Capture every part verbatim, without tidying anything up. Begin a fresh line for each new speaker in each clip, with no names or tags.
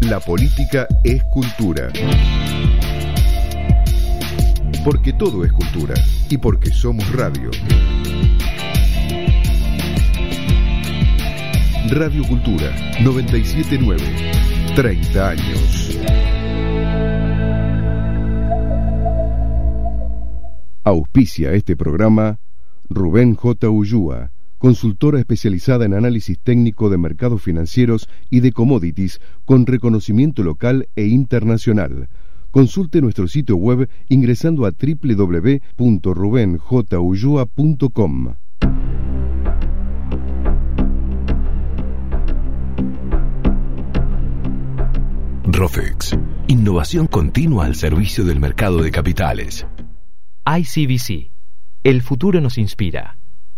La política es cultura. Porque todo es cultura y porque somos radio. Radio Cultura noventa y siete punto nueve. treinta años. Auspicia este programa Rubén J. Ullúa, consultora especializada en análisis técnico de mercados financieros y de commodities con reconocimiento local e internacional. Consulte nuestro sitio web ingresando a doble u doble u doble u punto rubén j ullúa punto com.
Rofex, innovación continua al servicio del mercado de capitales.
I C B C, el futuro nos inspira.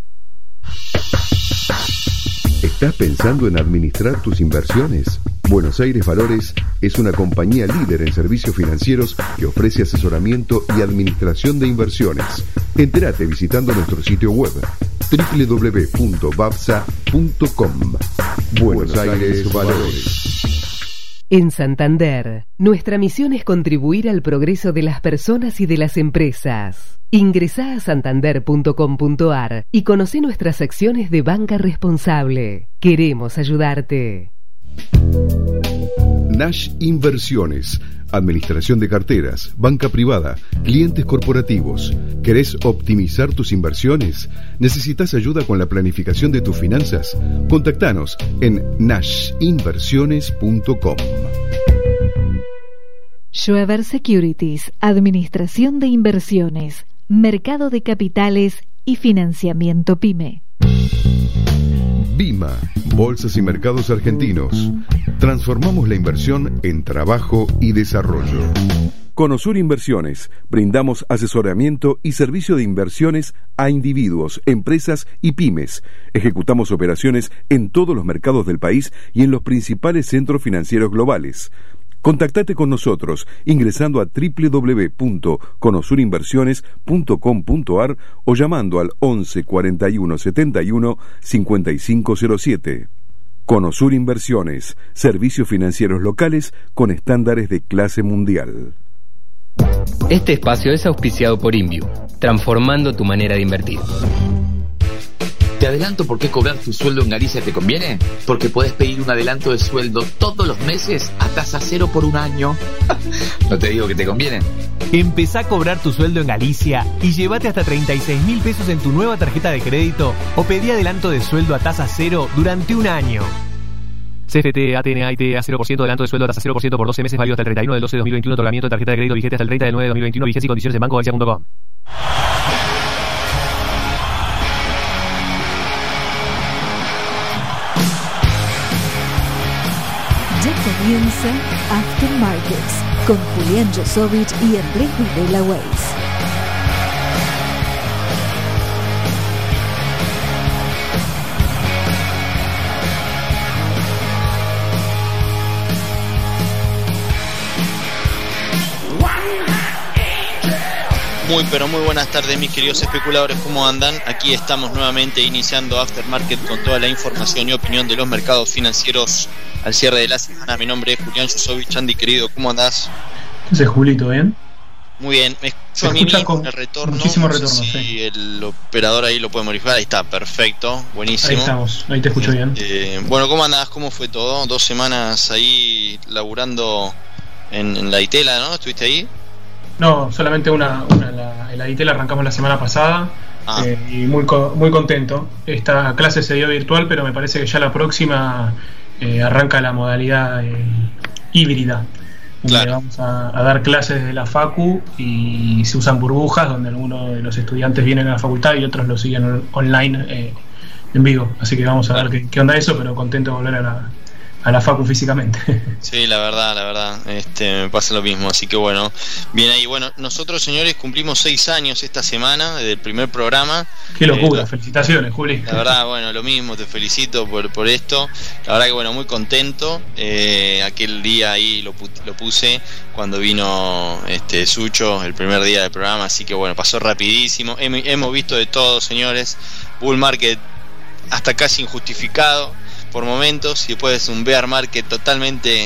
¿Estás pensando en administrar tus inversiones? Buenos Aires Valores es una compañía líder en servicios financieros que ofrece asesoramiento y administración de inversiones. Entérate visitando nuestro sitio web doble u doble u doble u punto babsa punto com. Buenos Aires Valores.
En Santander, nuestra misión es contribuir al progreso de las personas y de las empresas. Ingresá a santander punto com punto ar y conocé nuestras secciones de banca responsable. Queremos ayudarte.
Nash Inversiones, administración de carteras, banca privada, clientes corporativos. ¿Querés optimizar tus inversiones? ¿Necesitas ayuda con la planificación de tus finanzas? Contactanos en nash inversiones punto com.
Schweber Securities, administración de inversiones, mercado de capitales y financiamiento PYME.
BIMA, Bolsas y Mercados Argentinos. Transformamos la inversión en trabajo y desarrollo. Conosur Inversiones. Brindamos asesoramiento y servicio de inversiones a individuos, empresas y pymes. Ejecutamos operaciones en todos los mercados del país y en los principales centros financieros globales. Contactate con nosotros ingresando a doble u doble u doble u punto conosur inversiones punto com punto ar o llamando al once cuarenta y uno setenta y uno cincuenta y cinco cero siete. Conosur Inversiones, servicios financieros locales con estándares de clase mundial.
Este espacio es auspiciado por Inviu, transformando tu manera de invertir.
¿Te adelanto por qué cobrar tu sueldo en Galicia te conviene? Porque podés pedir un adelanto de sueldo todos los meses a tasa cero por un año. No te digo que te conviene.
Empezá a cobrar tu sueldo en Galicia y llévate hasta treinta y seis mil pesos en tu nueva tarjeta de crédito o pedí adelanto de sueldo a tasa cero durante un año. C F T, A T N A I T A cero por ciento, adelanto de sueldo a tasa cero por ciento por doce meses, válido hasta el treinta y uno del doce de dos mil veintiuno, otorgamiento de tarjeta de crédito vigente hasta el treinta del nueve de dos mil veintiuno, vigencia y condiciones en banco galicia punto com.
Ya comienza After Markets con Julián Josovich y Andrés Videla Weiss.
Muy pero muy buenas tardes mis queridos especuladores, ¿cómo andan? Aquí estamos nuevamente iniciando Aftermarket con toda la información y opinión de los mercados financieros al cierre de la semana. Mi nombre es Julián Josovich. Andy querido, ¿cómo andás?
Ese Julito, ¿bien?
Muy bien, me escucho a mí con el retorno.
Muchísimo
no sé
retorno,
si
sí.
El operador ahí lo puede modificar, ahí está, perfecto, buenísimo.
Ahí estamos, ahí te escucho bien.
Eh, bueno, ¿cómo andás? ¿Cómo fue todo? Dos semanas ahí laburando en, en la Itela, ¿no? ¿Estuviste ahí?
No, solamente una, una la, la I T la arrancamos la semana pasada. Ah. eh, y muy muy contento. Esta clase se dio virtual, pero me parece que ya la próxima eh, arranca la modalidad eh, híbrida, donde claro. vamos a, a dar clases desde la facu y se usan burbujas donde algunos de los estudiantes vienen a la facultad y otros lo siguen online eh, en vivo, así que vamos a claro. ver qué, qué onda eso, pero contento de volver a la a la facu físicamente.
Sí, la verdad, la verdad, este, me pasa lo mismo, así que bueno, bien ahí. Bueno, nosotros señores cumplimos seis años esta semana desde el primer programa.
Qué locura,
eh,
felicitaciones, Juli.
La verdad, bueno, lo mismo, te felicito por, por esto. La verdad que bueno, muy contento. Eh, aquel día ahí lo, lo puse cuando vino este Sucho, el primer día del programa, así que bueno, pasó rapidísimo. Hem, hemos visto de todo, señores. Bull market hasta casi injustificado por momentos, y después un bear market totalmente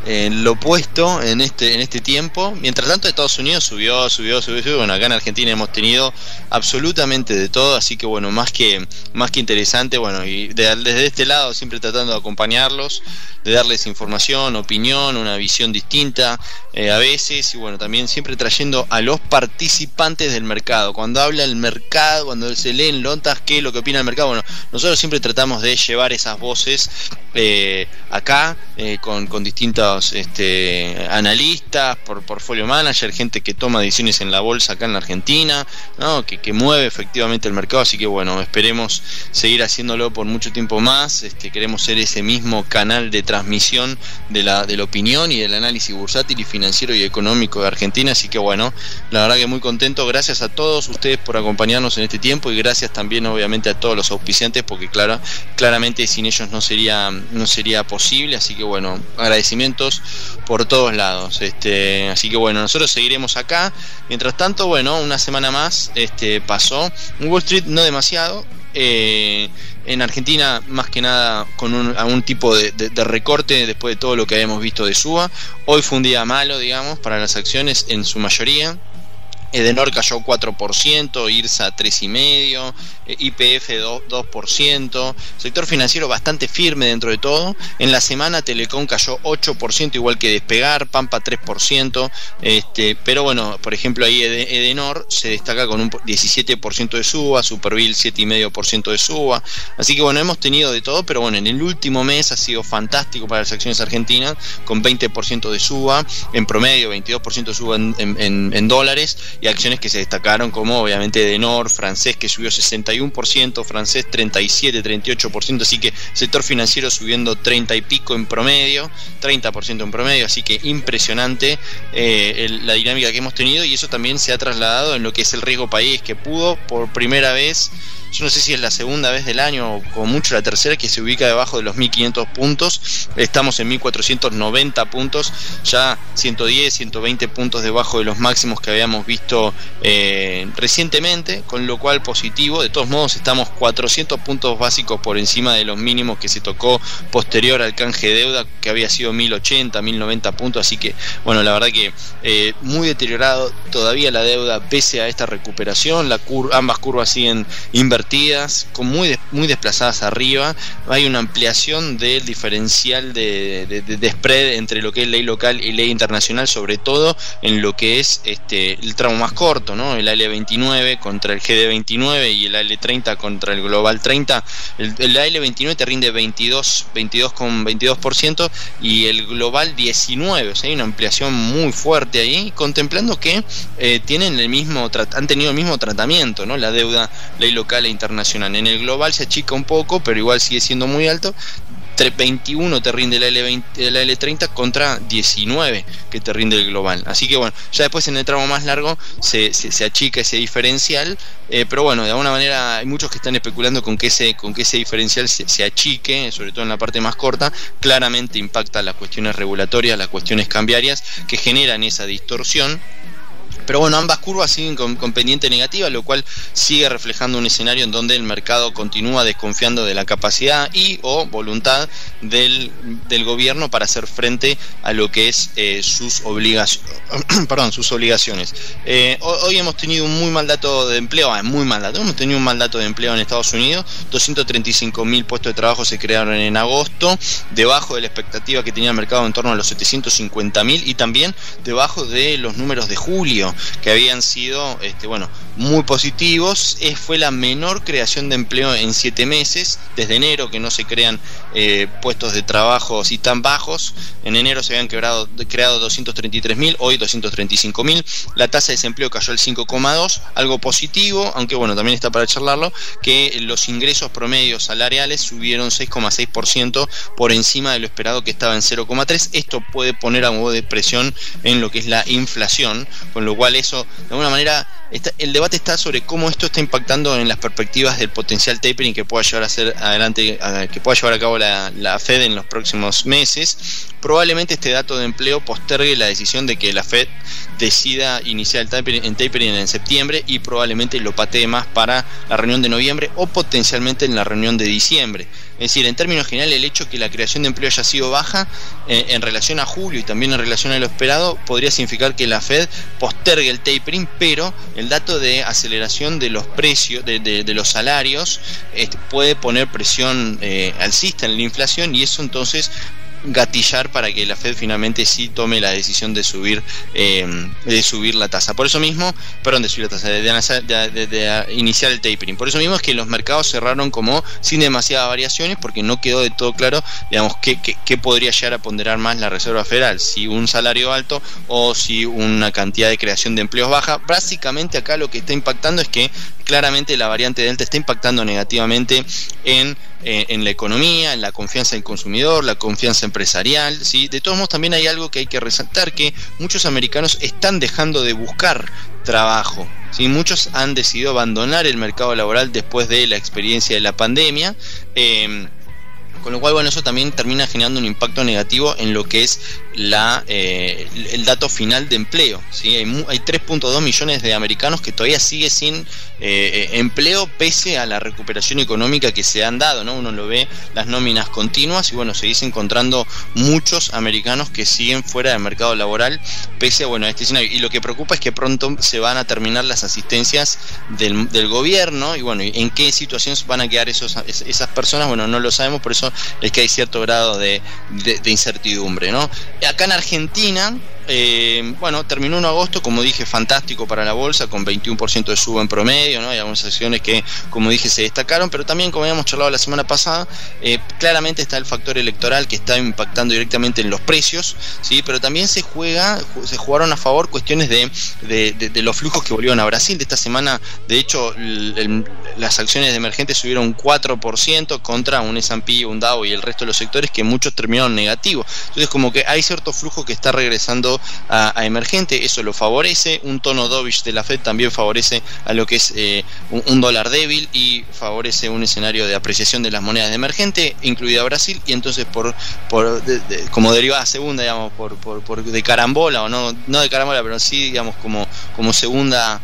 eh, lo opuesto en este en este tiempo. Mientras tanto, Estados Unidos subió, subió, subió, subió. Bueno, acá en Argentina hemos tenido absolutamente de todo, así que bueno, más que más que interesante, bueno, y de, desde este lado siempre tratando de acompañarlos, de darles información, opinión, una visión distinta eh, a veces, y bueno, también siempre trayendo a los participantes del mercado. Cuando habla el mercado, cuando se leen notas, qué es lo que opina el mercado, bueno, nosotros siempre tratamos de llevar esas voces eh, acá eh, con, con distintos este, analistas, por portfolio manager, gente que toma decisiones en la bolsa acá en la Argentina, ¿no? que, que mueve efectivamente el mercado, así que bueno, esperemos seguir haciéndolo por mucho tiempo más. Este, queremos ser ese mismo canal de transmisión de la, de la opinión y del análisis bursátil y financiero y económico de Argentina, así que bueno, la verdad que muy contento. Gracias a todos ustedes por acompañarnos en este tiempo, y gracias también obviamente a todos los auspiciantes, porque claro, claramente sin ellos no sería no sería posible, así que bueno, agradecimientos por todos lados. Este, así que bueno, nosotros seguiremos acá. Mientras tanto, bueno, una semana más este, pasó. Wall Street no demasiado. Eh, en Argentina más que nada con un, algún tipo de, de, de recorte después de todo lo que habíamos visto de suba. Hoy fue un día malo, digamos, para las acciones en su mayoría. Edenor cayó cuatro por ciento, IRSA tres coma cinco por ciento, I P F dos por ciento, sector financiero bastante firme dentro de todo. En la semana Telecom cayó ocho por ciento, igual que Despegar, Pampa tres por ciento, este, pero bueno, por ejemplo ahí Edenor se destaca con un diecisiete por ciento de suba, Superville siete coma cinco por ciento de suba, así que bueno, hemos tenido de todo, pero bueno, en el último mes ha sido fantástico para las acciones argentinas, con veinte por ciento de suba, en promedio veintidós por ciento de suba en, en, en dólares, y acciones que se destacaron como obviamente Edenor, Francés, que subió sesenta y uno por ciento, Francés treinta y siete, treinta y ocho por ciento, así que sector financiero subiendo treinta y pico en promedio, treinta por ciento en promedio, así que impresionante eh, el, la dinámica que hemos tenido, y eso también se ha trasladado en lo que es el riesgo país, que pudo por primera vez, yo no sé si es la segunda vez del año o como mucho la tercera, que se ubica debajo de los mil quinientos puntos. Estamos en mil cuatrocientos noventa puntos, ya ciento diez, ciento veinte puntos debajo de los máximos que habíamos visto eh, recientemente, con lo cual positivo. De todos modos estamos cuatrocientos puntos básicos por encima de los mínimos que se tocó posterior al canje de deuda, que había sido mil ochenta, mil noventa puntos, así que bueno, la verdad que eh, muy deteriorado todavía la deuda pese a esta recuperación. La cur- ambas curvas siguen invertidas, con muy, de, muy desplazadas arriba. Hay una ampliación del diferencial de, de, de, de spread entre lo que es ley local y ley internacional, sobre todo en lo que es este, el tramo más corto, ¿no? El A L veintinueve contra el G D veintinueve y el A L treinta contra el Global treinta. El, el A L veintinueve te rinde veintidós coma veintidós por ciento y el Global diecinueve, o sea, hay una ampliación muy fuerte ahí, contemplando que eh, tienen el mismo han tenido el mismo tratamiento, ¿no? La deuda ley local e internacional. En el global se achica un poco, pero igual sigue siendo muy alto. veintiuno te rinde el A L veinte, el A L treinta contra diecinueve que te rinde el global, así que bueno, ya después en el tramo más largo se, se, se achica ese diferencial, eh, pero bueno, de alguna manera hay muchos que están especulando con que ese, con que ese diferencial se, se achique, sobre todo en la parte más corta. Claramente impacta las cuestiones regulatorias, las cuestiones cambiarias que generan esa distorsión. Pero bueno, ambas curvas siguen con, con pendiente negativa, lo cual sigue reflejando un escenario en donde el mercado continúa desconfiando de la capacidad y o voluntad del, del gobierno para hacer frente a lo que es eh, sus obligaciones. Perdón, sus obligaciones. Eh, hoy hemos tenido un muy mal dato de empleo, ah, muy mal dato, hemos tenido un mal dato de empleo en Estados Unidos. doscientos treinta y cinco mil puestos de trabajo se crearon en agosto, debajo de la expectativa que tenía el mercado en torno a los setecientos cincuenta mil, y también debajo de los números de julio, que habían sido este, bueno, muy positivos. Es, fue la menor creación de empleo en siete meses, desde enero que no se crean eh, puestos de trabajo así tan bajos. En enero se habían quebrado, creado doscientos treinta y tres mil, hoy doscientos treinta y cinco mil. La tasa de desempleo cayó al cinco coma dos, algo positivo, aunque bueno, también está para charlarlo, que los ingresos promedios salariales subieron seis coma seis por ciento por encima de lo esperado, que estaba en cero coma tres. Esto puede poner a modo de presión en lo que es la inflación, con lo cual eso, de alguna manera, está, el debate está sobre cómo esto está impactando en las perspectivas del potencial tapering que pueda llevar a ser adelante, a, que pueda llevar a cabo la, la Fed en los próximos meses. Probablemente este dato de empleo postergue la decisión de que la Fed decida iniciar el tapering, en tapering en septiembre, y probablemente lo patee más para la reunión de noviembre o potencialmente en la reunión de diciembre. Es decir, en términos generales, el hecho que la creación de empleo haya sido baja eh, en relación a julio y también en relación a lo esperado podría significar que la Fed postergue el tapering, pero el dato de aceleración de los precios, de, de, de los salarios, este, puede poner presión eh, alcista en la inflación, y eso entonces gatillar para que la Fed finalmente sí tome la decisión de subir eh, de subir la tasa. Por eso mismo, perdón, de subir la tasa, de, de, de, de iniciar el tapering. Por eso mismo es que los mercados cerraron como sin demasiadas variaciones, porque no quedó de todo claro, digamos, qué, qué, qué podría llegar a ponderar más la Reserva Federal, si un salario alto o si una cantidad de creación de empleos baja. Básicamente acá lo que está impactando es que claramente la variante Delta está impactando negativamente en en la economía, en la confianza del consumidor, la confianza empresarial, ¿sí? De todos modos, también hay algo que hay que resaltar, que muchos americanos están dejando de buscar trabajo, ¿sí? Muchos han decidido abandonar el mercado laboral después de la experiencia de la pandemia, eh, con lo cual, bueno, eso también termina generando un impacto negativo en lo que es la eh, el dato final de empleo, ¿sí? Hay, hay tres punto dos millones de americanos que todavía sigue sin eh, empleo pese a la recuperación económica que se han dado, ¿no? Uno lo ve, las nóminas continuas, y bueno, seguís encontrando muchos americanos que siguen fuera del mercado laboral pese a, bueno, a este escenario. Y lo que preocupa es que pronto se van a terminar las asistencias del, del gobierno, y bueno, ¿en qué situaciones van a quedar esos, esas personas? Bueno, no lo sabemos, por eso es que hay cierto grado de, de, de incertidumbre, ¿no? Acá en Argentina, eh, bueno, terminó un agosto, como dije, fantástico para la bolsa, con veintiuno por ciento de suba en promedio, ¿no? Hay algunas acciones que, como dije, se destacaron, pero también, como habíamos charlado la semana pasada, eh, claramente está el factor electoral que está impactando directamente en los precios, ¿sí? Pero también se juega, se jugaron a favor cuestiones de, de, de, de los flujos que volvieron a Brasil. De esta semana, de hecho, el, el, las acciones de emergentes subieron un cuatro por ciento contra un ese and pe, un Dow y el resto de los sectores, que muchos terminaron negativos. Entonces, como que hay cierto flujo que está regresando a, a emergente, eso lo favorece. Un tono dovish de la Fed también favorece a lo que es eh, un, un dólar débil, y favorece un escenario de apreciación de las monedas de emergente, incluida Brasil, y entonces por, por de, de, como derivada segunda, digamos, por, por, por de carambola, o no, no de carambola, pero sí, digamos, como, como segunda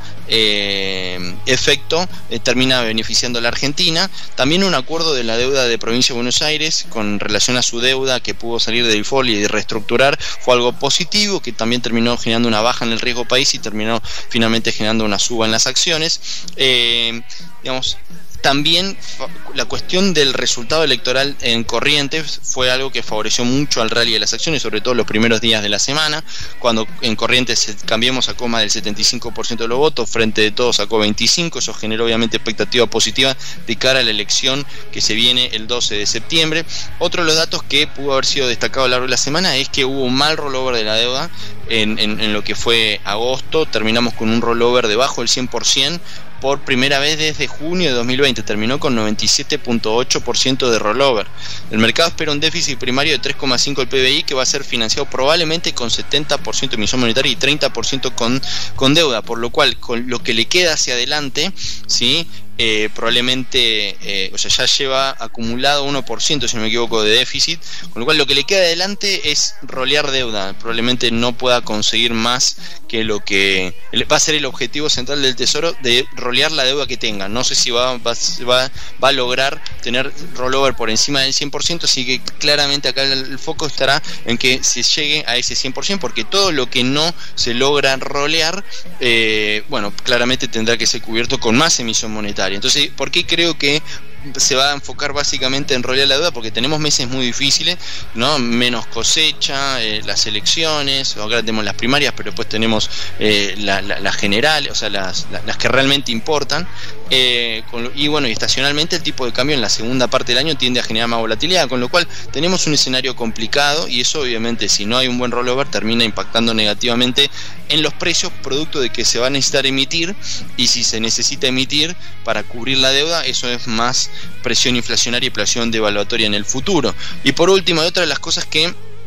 eh, efecto, eh, termina beneficiando a la Argentina. También un acuerdo de la deuda de Provincia de Buenos Aires con relación a su deuda, que pudo salir de default y de reestructurar, fue algo positivo, que también terminó generando una baja en el riesgo país y terminó finalmente generando una suba en las acciones. Eh, digamos, también la cuestión del resultado electoral en Corrientes fue algo que favoreció mucho al rally de las acciones, sobre todo los primeros días de la semana, cuando en Corrientes Cambiemos sacó más del setenta y cinco por ciento de los votos, Frente de Todos sacó veinticinco por ciento, eso generó obviamente expectativa positiva de cara a la elección que se viene el doce de septiembre. Otro de los datos que pudo haber sido destacado a lo largo de la semana es que hubo un mal rollover de la deuda en, en, en lo que fue agosto. Terminamos con un rollover debajo del cien por ciento por primera vez desde junio de dos mil veinte, terminó con noventa y siete punto ocho por ciento de rollover. El mercado espera un déficit primario de tres coma cinco del P B I, que va a ser financiado probablemente con setenta por ciento de emisión monetaria y treinta por ciento con, con deuda, por lo cual, con lo que le queda hacia adelante, ¿sí? Eh, probablemente, eh, o sea, ya lleva acumulado uno por ciento, si no me equivoco, de déficit, con lo cual lo que le queda adelante es rolear deuda. Probablemente no pueda conseguir más que lo que va a ser el objetivo central del Tesoro, de rolear la deuda que tenga. No sé si va, va, va, va a lograr tener rollover por encima del cien por ciento, así que claramente acá el, el foco estará en que se llegue a ese cien por ciento, porque todo lo que no se logra rolear, eh, bueno, claramente tendrá que ser cubierto con más emisión monetaria. Entonces, ¿por qué creo que se va a enfocar básicamente en rolear la deuda? Porque tenemos meses muy difíciles, ¿no? Menos cosecha, eh, las elecciones, ahora tenemos las primarias, pero después tenemos eh, las la, la generales, o sea, las, la, las que realmente importan. Eh, con, y bueno, y estacionalmente el tipo de cambio en la segunda parte del año tiende a generar más volatilidad, con lo cual tenemos un escenario complicado, y eso obviamente, si no hay un buen rollover, termina impactando negativamente en los precios, producto de que se va a necesitar emitir, y si se necesita emitir para cubrir la deuda, eso es más presión inflacionaria y presión devaluatoria en el futuro. Y por último, hay otra de las cosas que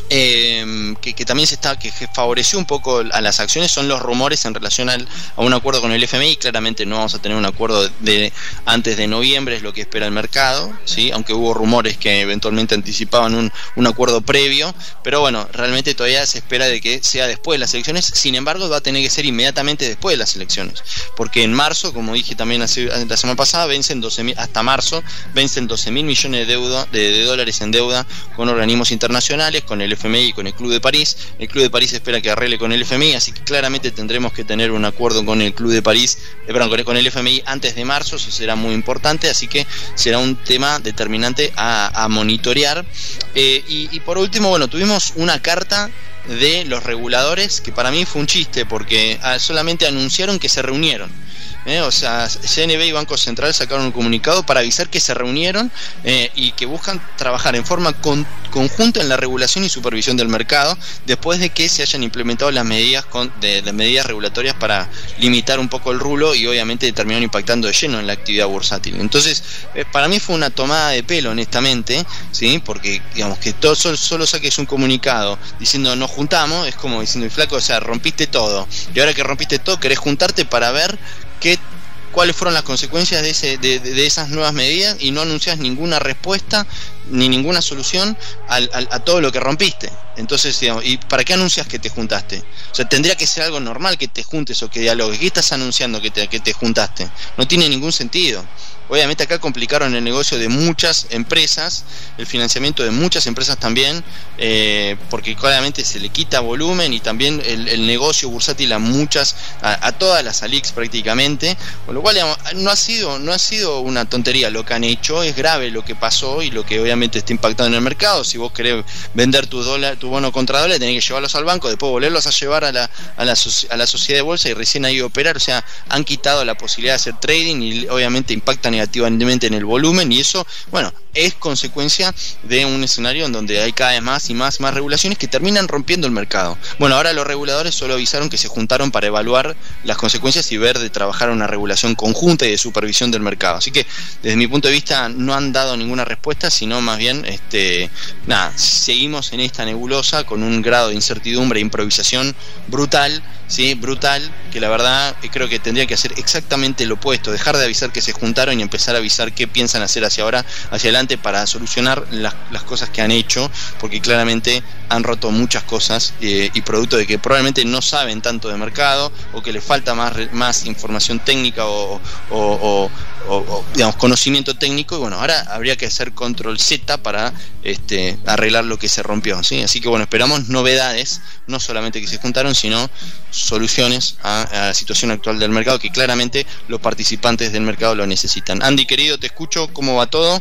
Eh, que, que también se está que favoreció un poco a las acciones son los rumores en relación al, a un acuerdo con el F M I. Claramente no vamos a tener un acuerdo de antes de noviembre, es lo que espera el mercado, ¿sí? Aunque hubo rumores que eventualmente anticipaban un, un acuerdo previo, pero bueno, realmente todavía se espera de que sea después de las elecciones. Sin embargo, va a tener que ser inmediatamente después de las elecciones, porque en marzo, como dije también hace, la semana pasada, vencen doce mil, hasta marzo vencen doce mil millones de, deuda, de, de dólares en deuda con organismos internacionales, con el F M I y con el Club de París. El Club de París espera que arregle con el F M I, así que claramente tendremos que tener un acuerdo con el Club de París, eh, perdón, con el F M I antes de marzo. Eso será muy importante, así que será un tema determinante a, a monitorear. Eh, y, y por último, bueno, tuvimos una carta de los reguladores que para mí fue un chiste, porque ah, solamente anunciaron que se reunieron. Eh, o sea, C N B y Banco Central sacaron un comunicado para avisar que se reunieron eh, y que buscan trabajar en forma con, conjunta en la regulación y supervisión del mercado después de que se hayan implementado las medidas con, de, de medidas regulatorias para limitar un poco el rulo, y obviamente terminaron impactando de lleno en la actividad bursátil. Entonces, eh, para mí fue una tomada de pelo, honestamente, ¿sí? Porque digamos que todo, solo, solo saques un comunicado diciendo nos juntamos, es como diciendo, flaco, o sea, rompiste todo, y ahora que rompiste todo querés juntarte para ver qué, cuáles fueron las consecuencias de, ese, de, de, de esas nuevas medidas, y no anuncias ninguna respuesta ni ninguna solución al, al, a todo lo que rompiste. Entonces, digamos, ¿y para qué anuncias que te juntaste? O sea, tendría que ser algo normal que te juntes o que dialogues. ¿Qué estás anunciando que te, que te juntaste? No tiene ningún sentido. Obviamente acá complicaron el negocio de muchas empresas, el financiamiento de muchas empresas también, eh, porque claramente se le quita volumen, y también el, el negocio bursátil a muchas, a, a todas las ALICs prácticamente, con lo cual, digamos, no ha sido, no ha sido una tontería lo que han hecho, es grave lo que pasó y lo que obviamente está impactando en el mercado. Si vos querés vender tu dólar, tu bono contra dólar, tenés que llevarlos al banco, después volverlos a llevar a la, a la, a la sociedad de bolsa y recién ahí operar. O sea, han quitado la posibilidad de hacer trading y obviamente impactan negativamente en el volumen, y eso, bueno, es consecuencia de un escenario en donde hay cada vez más y más y más regulaciones que terminan rompiendo el mercado. Bueno, ahora los reguladores solo avisaron que se juntaron para evaluar las consecuencias y ver de trabajar una regulación conjunta y de supervisión del mercado. Así que desde mi punto de vista no han dado ninguna respuesta, sino más bien este nada, seguimos en esta nebulosa con un grado de incertidumbre e improvisación brutal, sí, brutal, que la verdad creo que tendría que hacer exactamente lo opuesto, dejar de avisar que se juntaron y empezar a avisar qué piensan hacer hacia ahora, hacia adelante, para solucionar las, las cosas que han hecho, porque claramente han roto muchas cosas eh, y producto de que probablemente no saben tanto de mercado, o que les falta más, más información técnica o, o, o, o, o digamos conocimiento técnico, y bueno, ahora habría que hacer control Z para este, arreglar lo que se rompió, ¿sí? Así que bueno, esperamos novedades, no solamente que se juntaron, sino soluciones a, a la situación actual del mercado, que claramente los participantes del mercado lo necesitan. Andy, querido, te escucho, ¿cómo va todo?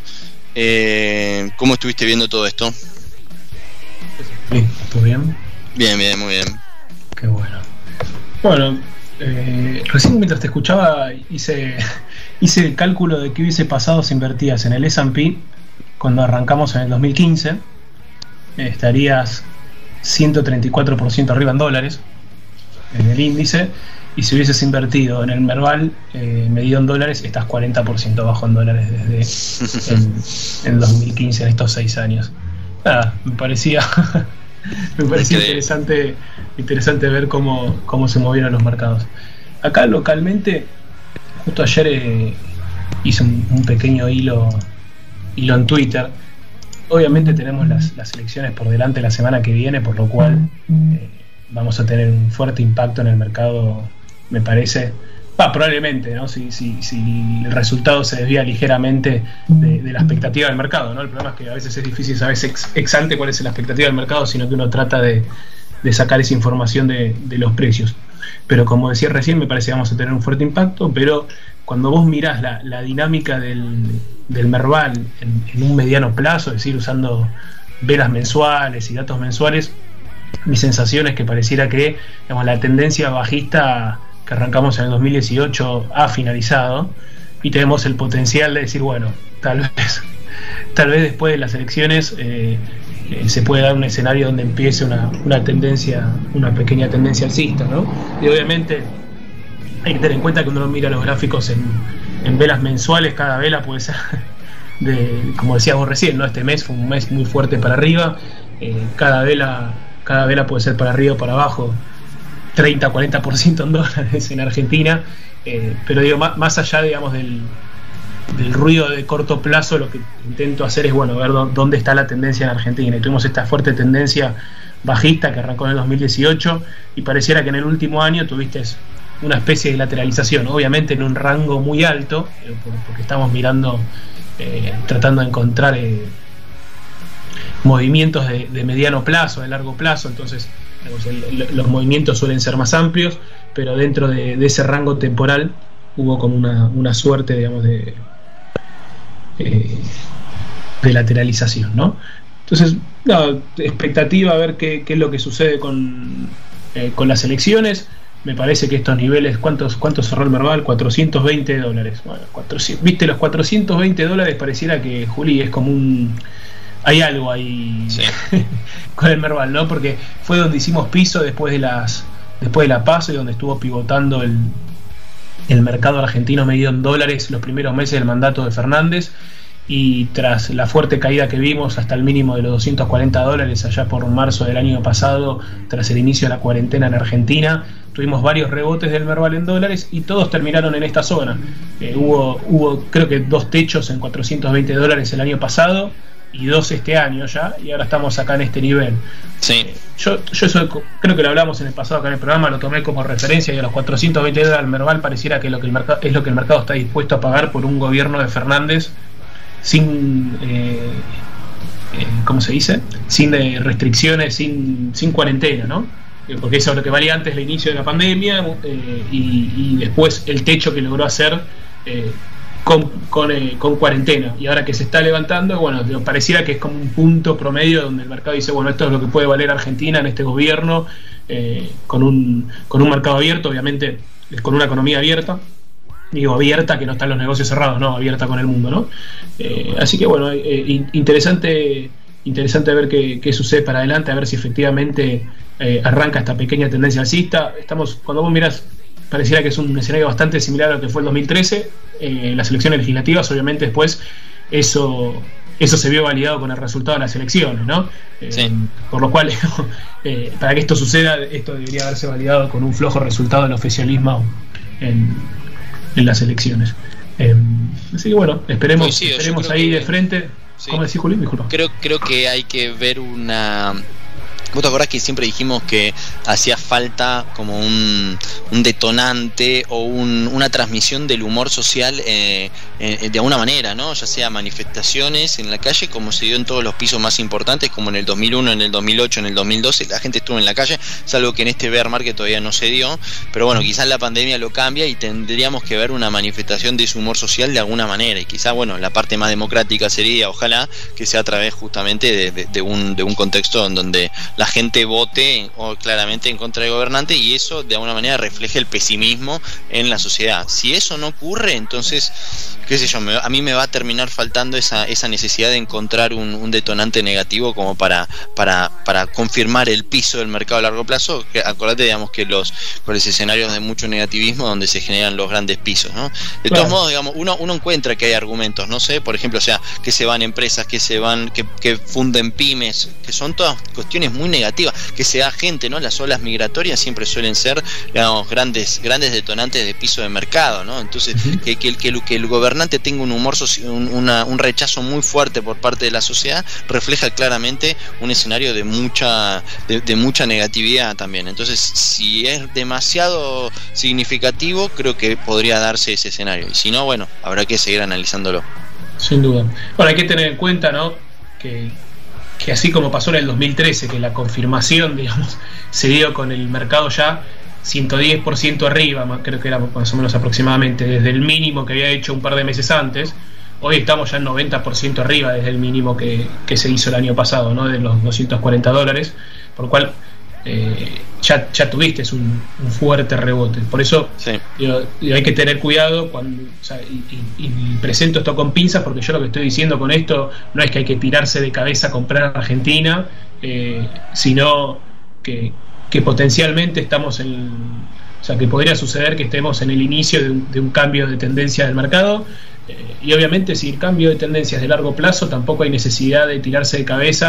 Eh, ¿Cómo estuviste viendo todo esto?
Sí, ¿todo bien?
Bien, bien, muy bien.
Qué bueno. Bueno, eh, recién mientras te escuchaba hice, hice el cálculo de qué hubiese pasado si invertías en el S and P cuando arrancamos en el dos mil quince. Eh, estarías ciento treinta y cuatro por ciento arriba en dólares en el índice, y si hubieses invertido en el Merval eh, medido en dólares, estás cuarenta por ciento abajo en dólares desde el, el dos mil quince, en estos seis años. Nada, me parecía me parecía interesante interesante ver cómo, cómo se movieron los mercados. Acá localmente, justo ayer eh, hice un, un pequeño hilo hilo en Twitter. Obviamente tenemos las, las elecciones por delante la semana que viene, por lo cual eh, vamos a tener un fuerte impacto en el mercado, me parece. Ah, probablemente, ¿no? Si, si, si el resultado se desvía ligeramente de, de la expectativa del mercado, ¿no? El problema es que a veces es difícil saber ex, ex ante cuál es la expectativa del mercado, sino que uno trata de, de sacar esa información de, de los precios. Pero como decía recién, me parece que vamos a tener un fuerte impacto, pero cuando vos mirás la, la dinámica del, del Merval en, en un mediano plazo, es decir, usando velas mensuales y datos mensuales, mi sensación es que pareciera que, digamos, la tendencia bajista que arrancamos en el dos mil dieciocho ha finalizado, y tenemos el potencial de decir, bueno, tal vez tal vez después de las elecciones eh, eh, se puede dar un escenario donde empiece una, una tendencia, una pequeña tendencia alcista, ¿no? Y obviamente hay que tener en cuenta que uno mira los gráficos en, en velas mensuales, cada vela puede ser de, como decías vos recién, ¿no? Este mes fue un mes muy fuerte para arriba. eh, cada vela cada vela puede ser para arriba o para abajo, treinta a cuarenta por ciento en dólares en Argentina, eh, pero digo, más, más allá, digamos, del, del ruido de corto plazo, lo que intento hacer es, bueno, ver dónde está la tendencia en Argentina. Y tuvimos esta fuerte tendencia bajista que arrancó en el dos mil dieciocho y pareciera que en el último año tuviste una especie de lateralización, obviamente en un rango muy alto, eh, porque estamos mirando, eh, tratando de encontrar eh, movimientos de, de mediano plazo, de largo plazo, entonces digamos, el, el, los movimientos suelen ser más amplios, pero dentro de, de ese rango temporal hubo como una, una suerte, digamos, de, eh, de lateralización, ¿no? Entonces, no, expectativa a ver qué, qué es lo que sucede con, eh, con las elecciones. Me parece que estos niveles, ¿cuántos, cuántos cerró el Merval? cuatrocientos veinte dólares. Bueno, cuatrocientos, viste, los cuatrocientos veinte dólares pareciera que, Juli, es como un... Hay algo ahí, sí, con el Merval, ¿no? Porque fue donde hicimos piso después de las después de la PASO y donde estuvo pivotando el, el mercado argentino medido en dólares los primeros meses del mandato de Fernández, y tras la fuerte caída que vimos hasta el mínimo de los doscientos cuarenta dólares allá por marzo del año pasado, tras el inicio de la cuarentena en Argentina, tuvimos varios rebotes del Merval en dólares y todos terminaron en esta zona. Eh, hubo, hubo creo que dos techos en cuatrocientos veinte dólares el año pasado y dos este año ya, y ahora estamos acá en este nivel.
Sí.
Eh, yo, yo eso creo que lo hablamos en el pasado acá en el programa, lo tomé como referencia, y a los cuatrocientos veinte dólares al Merval pareciera que, lo que el mercado, es lo que el mercado está dispuesto a pagar por un gobierno de Fernández sin eh, eh, ¿cómo se dice? Sin eh, restricciones, sin, sin cuarentena, ¿no? Eh, porque eso es lo que valía antes del inicio de la pandemia, eh, y, y después el techo que logró hacer eh, con, con, eh, con cuarentena, y ahora que se está levantando, bueno, pareciera que es como un punto promedio donde el mercado dice, bueno, esto es lo que puede valer Argentina en este gobierno, eh, con un con un mercado abierto, obviamente con una economía abierta. Digo, abierta, que no están los negocios cerrados, no, abierta con el mundo, ¿no? Eh, así que bueno, eh, interesante interesante ver qué, qué sucede para adelante, a ver si efectivamente eh, arranca esta pequeña tendencia alcista. Estamos, cuando vos mirás, pareciera que es un escenario bastante similar a lo que fue el dos mil trece, eh, las elecciones legislativas, obviamente después eso eso se vio validado con el resultado de las elecciones, ¿no? Eh,
sí.
Por lo cual, eh, para que esto suceda, esto debería haberse validado con un flojo resultado del oficialismo en en las elecciones. Eh, así que bueno, esperemos, Coincido, esperemos ahí que, de frente. Sí. ¿Cómo decís, Juli? Disculpa.
Creo, creo que hay que ver una... ¿Vos te acordás que siempre dijimos que hacía falta como un, un detonante o un, una transmisión del humor social eh, eh, de alguna manera, ¿no? Ya sea manifestaciones en la calle, como se dio en todos los pisos más importantes, como en el dos mil uno, en el dos mil ocho, en el dos mil doce, la gente estuvo en la calle, salvo que en este bear market todavía no se dio, pero bueno, quizás la pandemia lo cambia y tendríamos que ver una manifestación de ese humor social de alguna manera, y quizás, bueno, la parte más democrática sería, ojalá, que sea a través justamente de, de, de, un, de un contexto en donde la gente vote o claramente en contra del gobernante, y eso de alguna manera refleje el pesimismo en la sociedad. Si eso no ocurre, entonces, qué sé yo, me, a mí me va a terminar faltando esa, esa necesidad de encontrar un, un detonante negativo como para, para, para confirmar el piso del mercado a largo plazo. Que, acordate, digamos, que los, con los escenarios de mucho negativismo donde se generan los grandes pisos, ¿no? De claro. todos modos, digamos, uno, uno encuentra que hay argumentos, no sé, por ejemplo, o sea, que se van empresas, que se van, que, que funden pymes, que son todas cuestiones muy negativas, que se da gente, ¿no? Las olas migratorias siempre suelen ser, digamos, grandes grandes detonantes de piso de mercado, ¿no? Entonces, uh-huh. que, que, que, que el gobernante tenga un humor, soci- un, una, un rechazo muy fuerte por parte de la sociedad, refleja claramente un escenario de mucha de, de mucha negatividad también. Entonces, si es demasiado significativo, creo que podría darse ese escenario, y si no, bueno, habrá que seguir analizándolo.
Sin duda. Bueno, hay que tener en cuenta, ¿no?, que que así como pasó en el dos mil trece, que la confirmación, digamos, se dio con el mercado ya ciento diez por ciento arriba, creo que era más o menos aproximadamente, desde el mínimo que había hecho un par de meses antes. Hoy estamos ya en noventa por ciento arriba desde el mínimo que, que se hizo el año pasado, ¿no?, de los doscientos cuarenta dólares, por lo cual eh, ya, ya tuviste un, un fuerte rebote. Por eso sí. digo, digo, hay que tener cuidado cuando, o sea, y, y, y presento esto con pinzas, porque yo lo que estoy diciendo con esto no es que hay que tirarse de cabeza a comprar a Argentina, eh, sino que, que potencialmente estamos en, o sea, que podría suceder que estemos en el inicio de un, de un cambio de tendencia del mercado. Eh, y obviamente, si el cambio de tendencia es de largo plazo, tampoco hay necesidad de tirarse de cabeza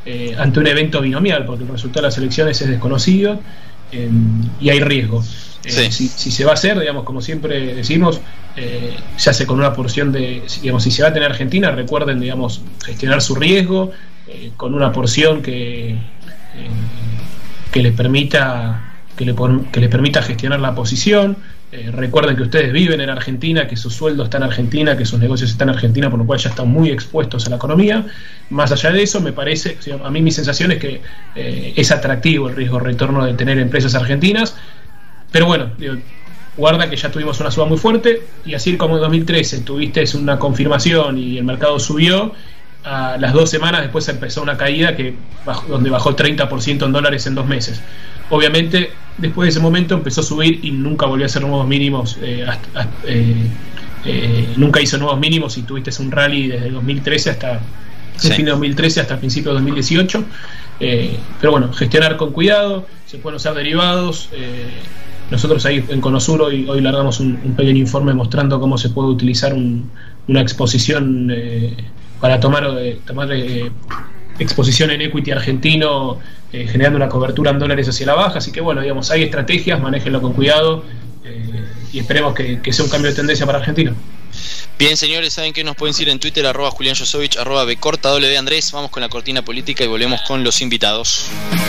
eh, ante un evento binomial, porque el resultado de las elecciones es desconocido eh, y hay riesgo. Eh, sí. si, si se va a hacer, digamos, como siempre decimos, eh, se hace con una porción de, digamos, si se va a tener Argentina, recuerden, digamos, gestionar su riesgo eh, con una porción que, eh, que les permita que le, que les permita gestionar la posición. Eh, recuerden que ustedes viven en Argentina, que su sueldo está en Argentina, que sus negocios están en Argentina, por lo cual ya están muy expuestos a la economía. Más allá de eso, me parece, o sea, a mí mi sensación es que eh, es atractivo el riesgo retorno de tener empresas argentinas, pero bueno, digo, guarda que ya tuvimos una suba muy fuerte, y así como en dos mil trece tuviste una confirmación y el mercado subió, a las dos semanas después empezó una caída que bajó, donde bajó treinta por ciento en dólares en dos meses. Obviamente, después de ese momento empezó a subir y nunca volvió a hacer nuevos mínimos, eh, hasta, hasta, eh, eh, nunca hizo nuevos mínimos, y tuviste un rally desde dos mil trece hasta sí. el fin de dos mil trece hasta el principio de dos mil dieciocho. Eh, pero bueno, gestionar con cuidado, se pueden usar derivados. Eh, nosotros ahí en Conosur hoy, hoy largamos un, un pequeño informe mostrando cómo se puede utilizar un, una exposición eh, para tomar, eh, tomar eh, exposición en equity argentino, eh, generando una cobertura en dólares hacia la baja. Así que bueno, digamos, hay estrategias, manéjenlo con cuidado eh, y esperemos que, que sea un cambio de tendencia para Argentina.
Bien, señores, saben que nos pueden seguir en Twitter, arroba Julián Josovich, arroba Bcorta, W Andrés. Vamos con la cortina política y volvemos con los invitados.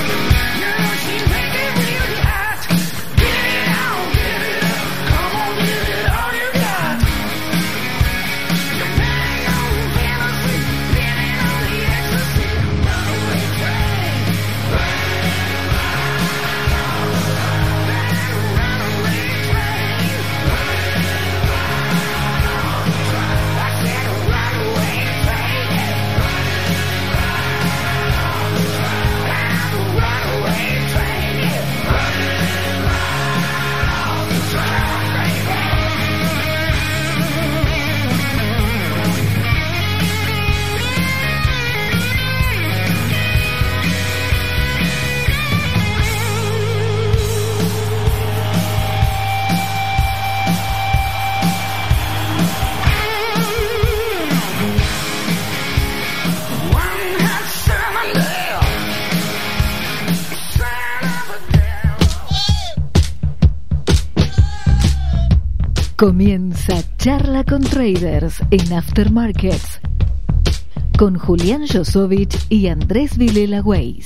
Comienza Charla con Traders en Aftermarkets con Julián Josovich y Andrés Vilela Weiss.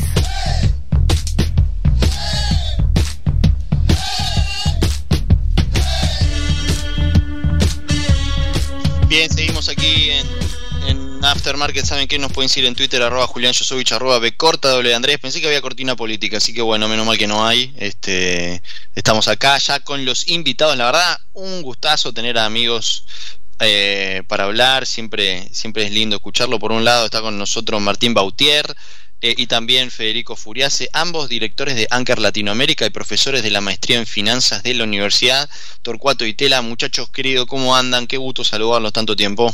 Bien, seguimos aquí en, en Aftermarket. Saben que nos pueden seguir en Twitter, arroba Julián Josovich, arroba Bcorta, W Andrés. Pensé que había cortina política, así que bueno, menos mal que no hay. Este, estamos acá ya con los invitados. La verdad, un gustazo tener a amigos eh, para hablar. Siempre, siempre es lindo escucharlo. Por un lado está con nosotros Martín Bautier eh, y también Federico Furiase, ambos directores de Anchor Latinoamérica y profesores de la maestría en finanzas de la Universidad Torcuato Di Tella. Muchachos queridos, ¿cómo andan? Qué gusto saludarlos tanto tiempo.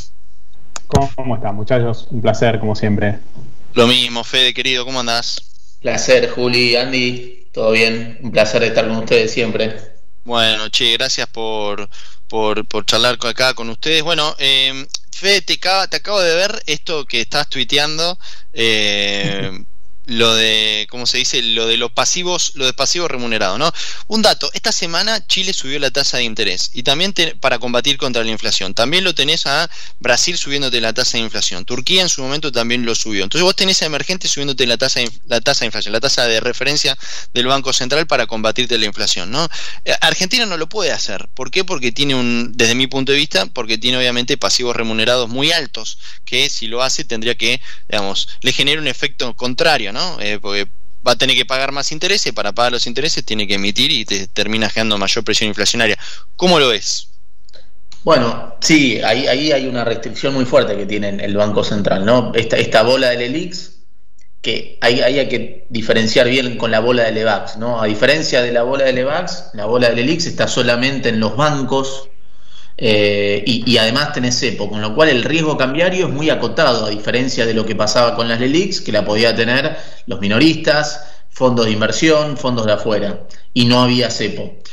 ¿Cómo están, muchachos? Un placer, como siempre.
Lo mismo, Fede, querido, ¿cómo andás?
Placer, Juli, Andy, todo bien. Un placer estar con ustedes siempre.
Bueno, che, gracias por, por, por charlar acá con ustedes. Bueno, eh, Fede, te acabo, te acabo de ver esto que estás tuiteando, eh, lo de, ¿cómo se dice? Lo de los pasivos, lo de pasivos remunerados, ¿no? Un dato, esta semana Chile subió la tasa de interés y también te, para combatir contra la inflación. También lo tenés a Brasil subiéndote la tasa de inflación. Turquía en su momento también lo subió. Entonces vos tenés a Emergente subiéndote la tasa de, la tasa de inflación, la tasa de referencia del Banco Central para combatirte la inflación, ¿no? Argentina no lo puede hacer. ¿Por qué? Porque tiene un, desde mi punto de vista, porque tiene obviamente pasivos remunerados muy altos, que si lo hace tendría que, digamos, le genera un efecto contrario, ¿no? Eh, porque va a tener que pagar más intereses, y para pagar los intereses tiene que emitir y te termina generando mayor presión inflacionaria. ¿Cómo lo ves?
Bueno, sí, ahí, ahí hay una restricción muy fuerte que tiene el Banco Central, ¿no? Esta, esta bola del ELIX, que ahí, ahí hay que diferenciar bien con la bola del EVAX, ¿no? A diferencia de la bola del EVAX, la bola del ELIX está solamente en los bancos. Eh, y, y además tenés cepo, con lo cual el riesgo cambiario es muy acotado, a diferencia de lo que pasaba con las LELIX, que la podía tener los minoristas, fondos de inversión, fondos de afuera, y no había cepo.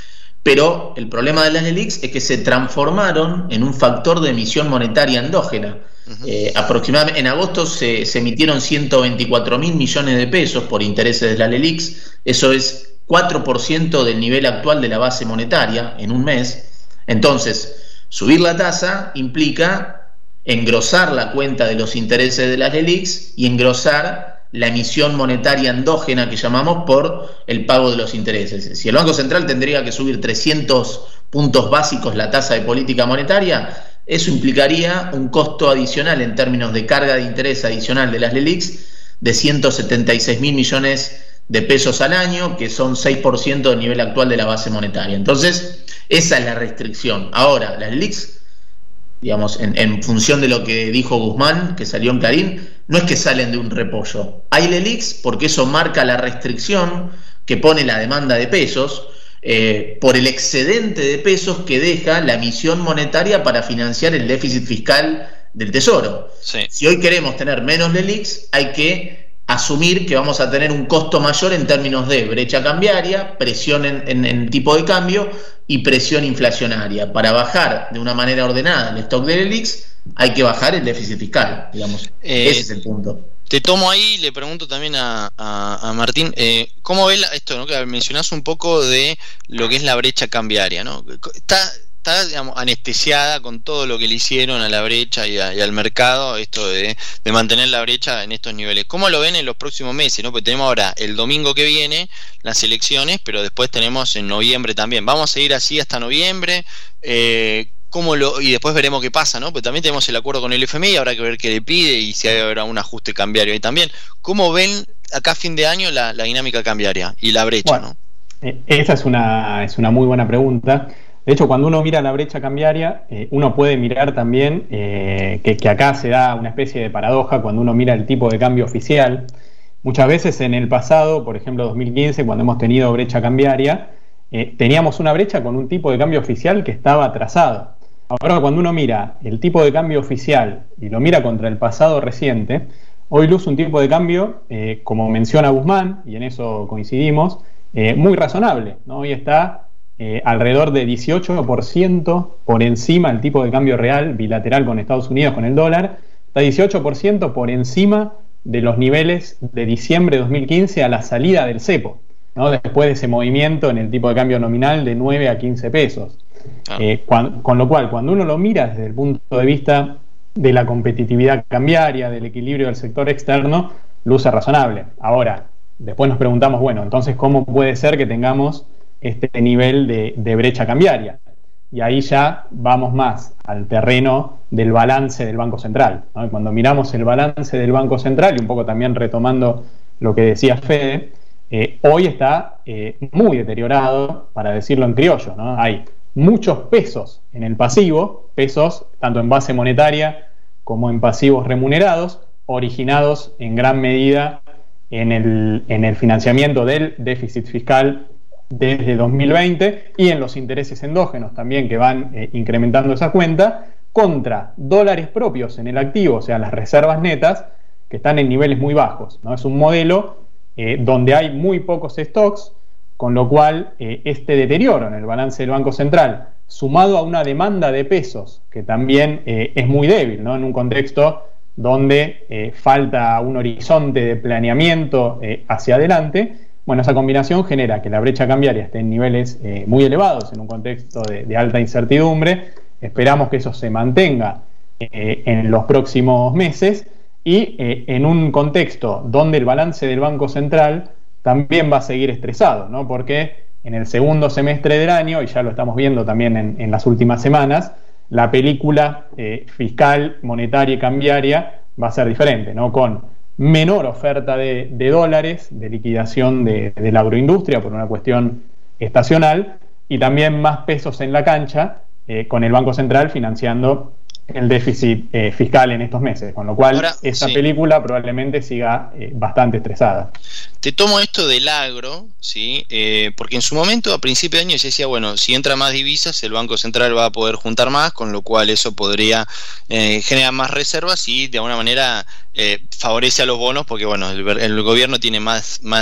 pero el problema de las LELIQs es que se transformaron en un factor de emisión monetaria endógena. Uh-huh. Eh, aproximadamente en agosto se, se emitieron ciento veinticuatro mil millones de pesos por intereses de las LELIQs, eso es cuatro por ciento del nivel actual de la base monetaria en un mes. Entonces, subir la tasa implica engrosar la cuenta de los intereses de las LELIQs y engrosar la emisión monetaria endógena que llamamos por el pago de los intereses. Si el Banco Central tendría que subir trescientos puntos básicos la tasa de política monetaria, eso implicaría un costo adicional en términos de carga de interés adicional de las LELIQs de ciento setenta y seis mil millones de pesos al año, que son seis por ciento del nivel actual de la base monetaria. Entonces, esa es la restricción. Ahora, las LELIQs, digamos, en, en función de lo que dijo Guzmán, que salió en Clarín, no es que salen de un repollo. Hay LELIQs porque eso marca la restricción que pone la demanda de pesos eh, por el excedente de pesos que deja la emisión monetaria para financiar el déficit fiscal del Tesoro. Sí. Si hoy queremos tener menos LELIQs, hay que asumir que vamos a tener un costo mayor en términos de brecha cambiaria, presión en, en, en tipo de cambio y presión inflacionaria. Para bajar de una manera ordenada el stock de LELIQs, hay que bajar el déficit fiscal, digamos. Eh, Ese es el punto.
Te tomo ahí y le pregunto también a, a, a Martín, eh, ¿cómo ves esto, ¿no? Que mencionás un poco de lo que es la brecha cambiaria, ¿no? Está, está digamos, anestesiada con todo lo que le hicieron a la brecha y, a, y al mercado, esto de, de mantener la brecha en estos niveles. ¿Cómo lo ven en los próximos meses, ¿no? Porque tenemos ahora el domingo que viene las elecciones, pero después tenemos en noviembre también. ¿Vamos a seguir así hasta noviembre? Eh, ¿Cómo lo, y después veremos qué pasa, ¿no? Pues también tenemos el acuerdo con el F M I, habrá que ver qué le pide y si habrá un ajuste cambiario ahí también. ¿Cómo ven acá a fin de año la, la dinámica cambiaria y la brecha,
bueno,
¿no?
Eh, esa es una, es una muy buena pregunta. De hecho, cuando uno mira la brecha cambiaria, eh, uno puede mirar también eh, que, que acá se da una especie de paradoja cuando uno mira el tipo de cambio oficial. Muchas veces en el pasado, por ejemplo dos mil quince, cuando hemos tenido brecha cambiaria, eh, teníamos una brecha con un tipo de cambio oficial que estaba atrasado. Ahora, cuando uno mira el tipo de cambio oficial y lo mira contra el pasado reciente, hoy luce un tipo de cambio, eh, como menciona Guzmán, y en eso coincidimos, eh, muy razonable, ¿no? Hoy está eh, alrededor de dieciocho por ciento por encima del tipo de cambio real bilateral con Estados Unidos, con el dólar, está dieciocho por ciento por encima de los niveles de diciembre de dos mil quince a la salida del cepo, ¿no? Después de ese movimiento en el tipo de cambio nominal de nueve a quince pesos. Eh, cuan, con lo cual, cuando uno lo mira desde el punto de vista de la competitividad cambiaria, del equilibrio del sector externo, luce razonable. Ahora, después nos preguntamos, bueno, entonces, ¿cómo puede ser que tengamos este nivel de, de brecha cambiaria? Y ahí ya vamos más al terreno del balance del Banco Central, ¿no? Cuando miramos el balance del Banco Central, y un poco también retomando lo que decía Fede, eh, hoy está eh, muy deteriorado, para decirlo en criollo, ¿no? Hay muchos pesos en el pasivo, pesos tanto en base monetaria como en pasivos remunerados, originados en gran medida en el, en el financiamiento del déficit fiscal desde dos mil veinte y en los intereses endógenos también que van eh, incrementando esa cuenta, contra dólares propios en el activo, o sea, las reservas netas, que están en niveles muy bajos, ¿no? Es un modelo eh, donde hay muy pocos stocks, con lo cual eh, este deterioro en el balance del Banco Central, sumado a una demanda de pesos que también eh, es muy débil, ¿no? En un contexto donde eh, falta un horizonte de planeamiento eh, hacia adelante, bueno, esa combinación genera que la brecha cambiaria esté en niveles eh, muy elevados, en un contexto de, de alta incertidumbre. Esperamos que eso se mantenga eh, en los próximos meses y eh, en un contexto donde el balance del Banco Central también va a seguir estresado, ¿no? Porque en el segundo semestre del año, y ya lo estamos viendo también en, en las últimas semanas, la película eh, fiscal, monetaria y cambiaria va a ser diferente, ¿no? Con menor oferta de, de dólares, de liquidación de, de la agroindustria por una cuestión estacional, y también más pesos en la cancha, eh, con el Banco Central financiando el déficit eh, fiscal en estos meses, con lo cual Ahora, esa sí. película probablemente siga eh, bastante estresada.
Te tomo esto del agro, ¿sí? Eh, porque en su momento, a principio de año, se decía, bueno, si entra más divisas, el Banco Central va a poder juntar más, con lo cual eso podría eh, generar más reservas y de alguna manera eh, favorece a los bonos, porque bueno, el, el gobierno tiene más, más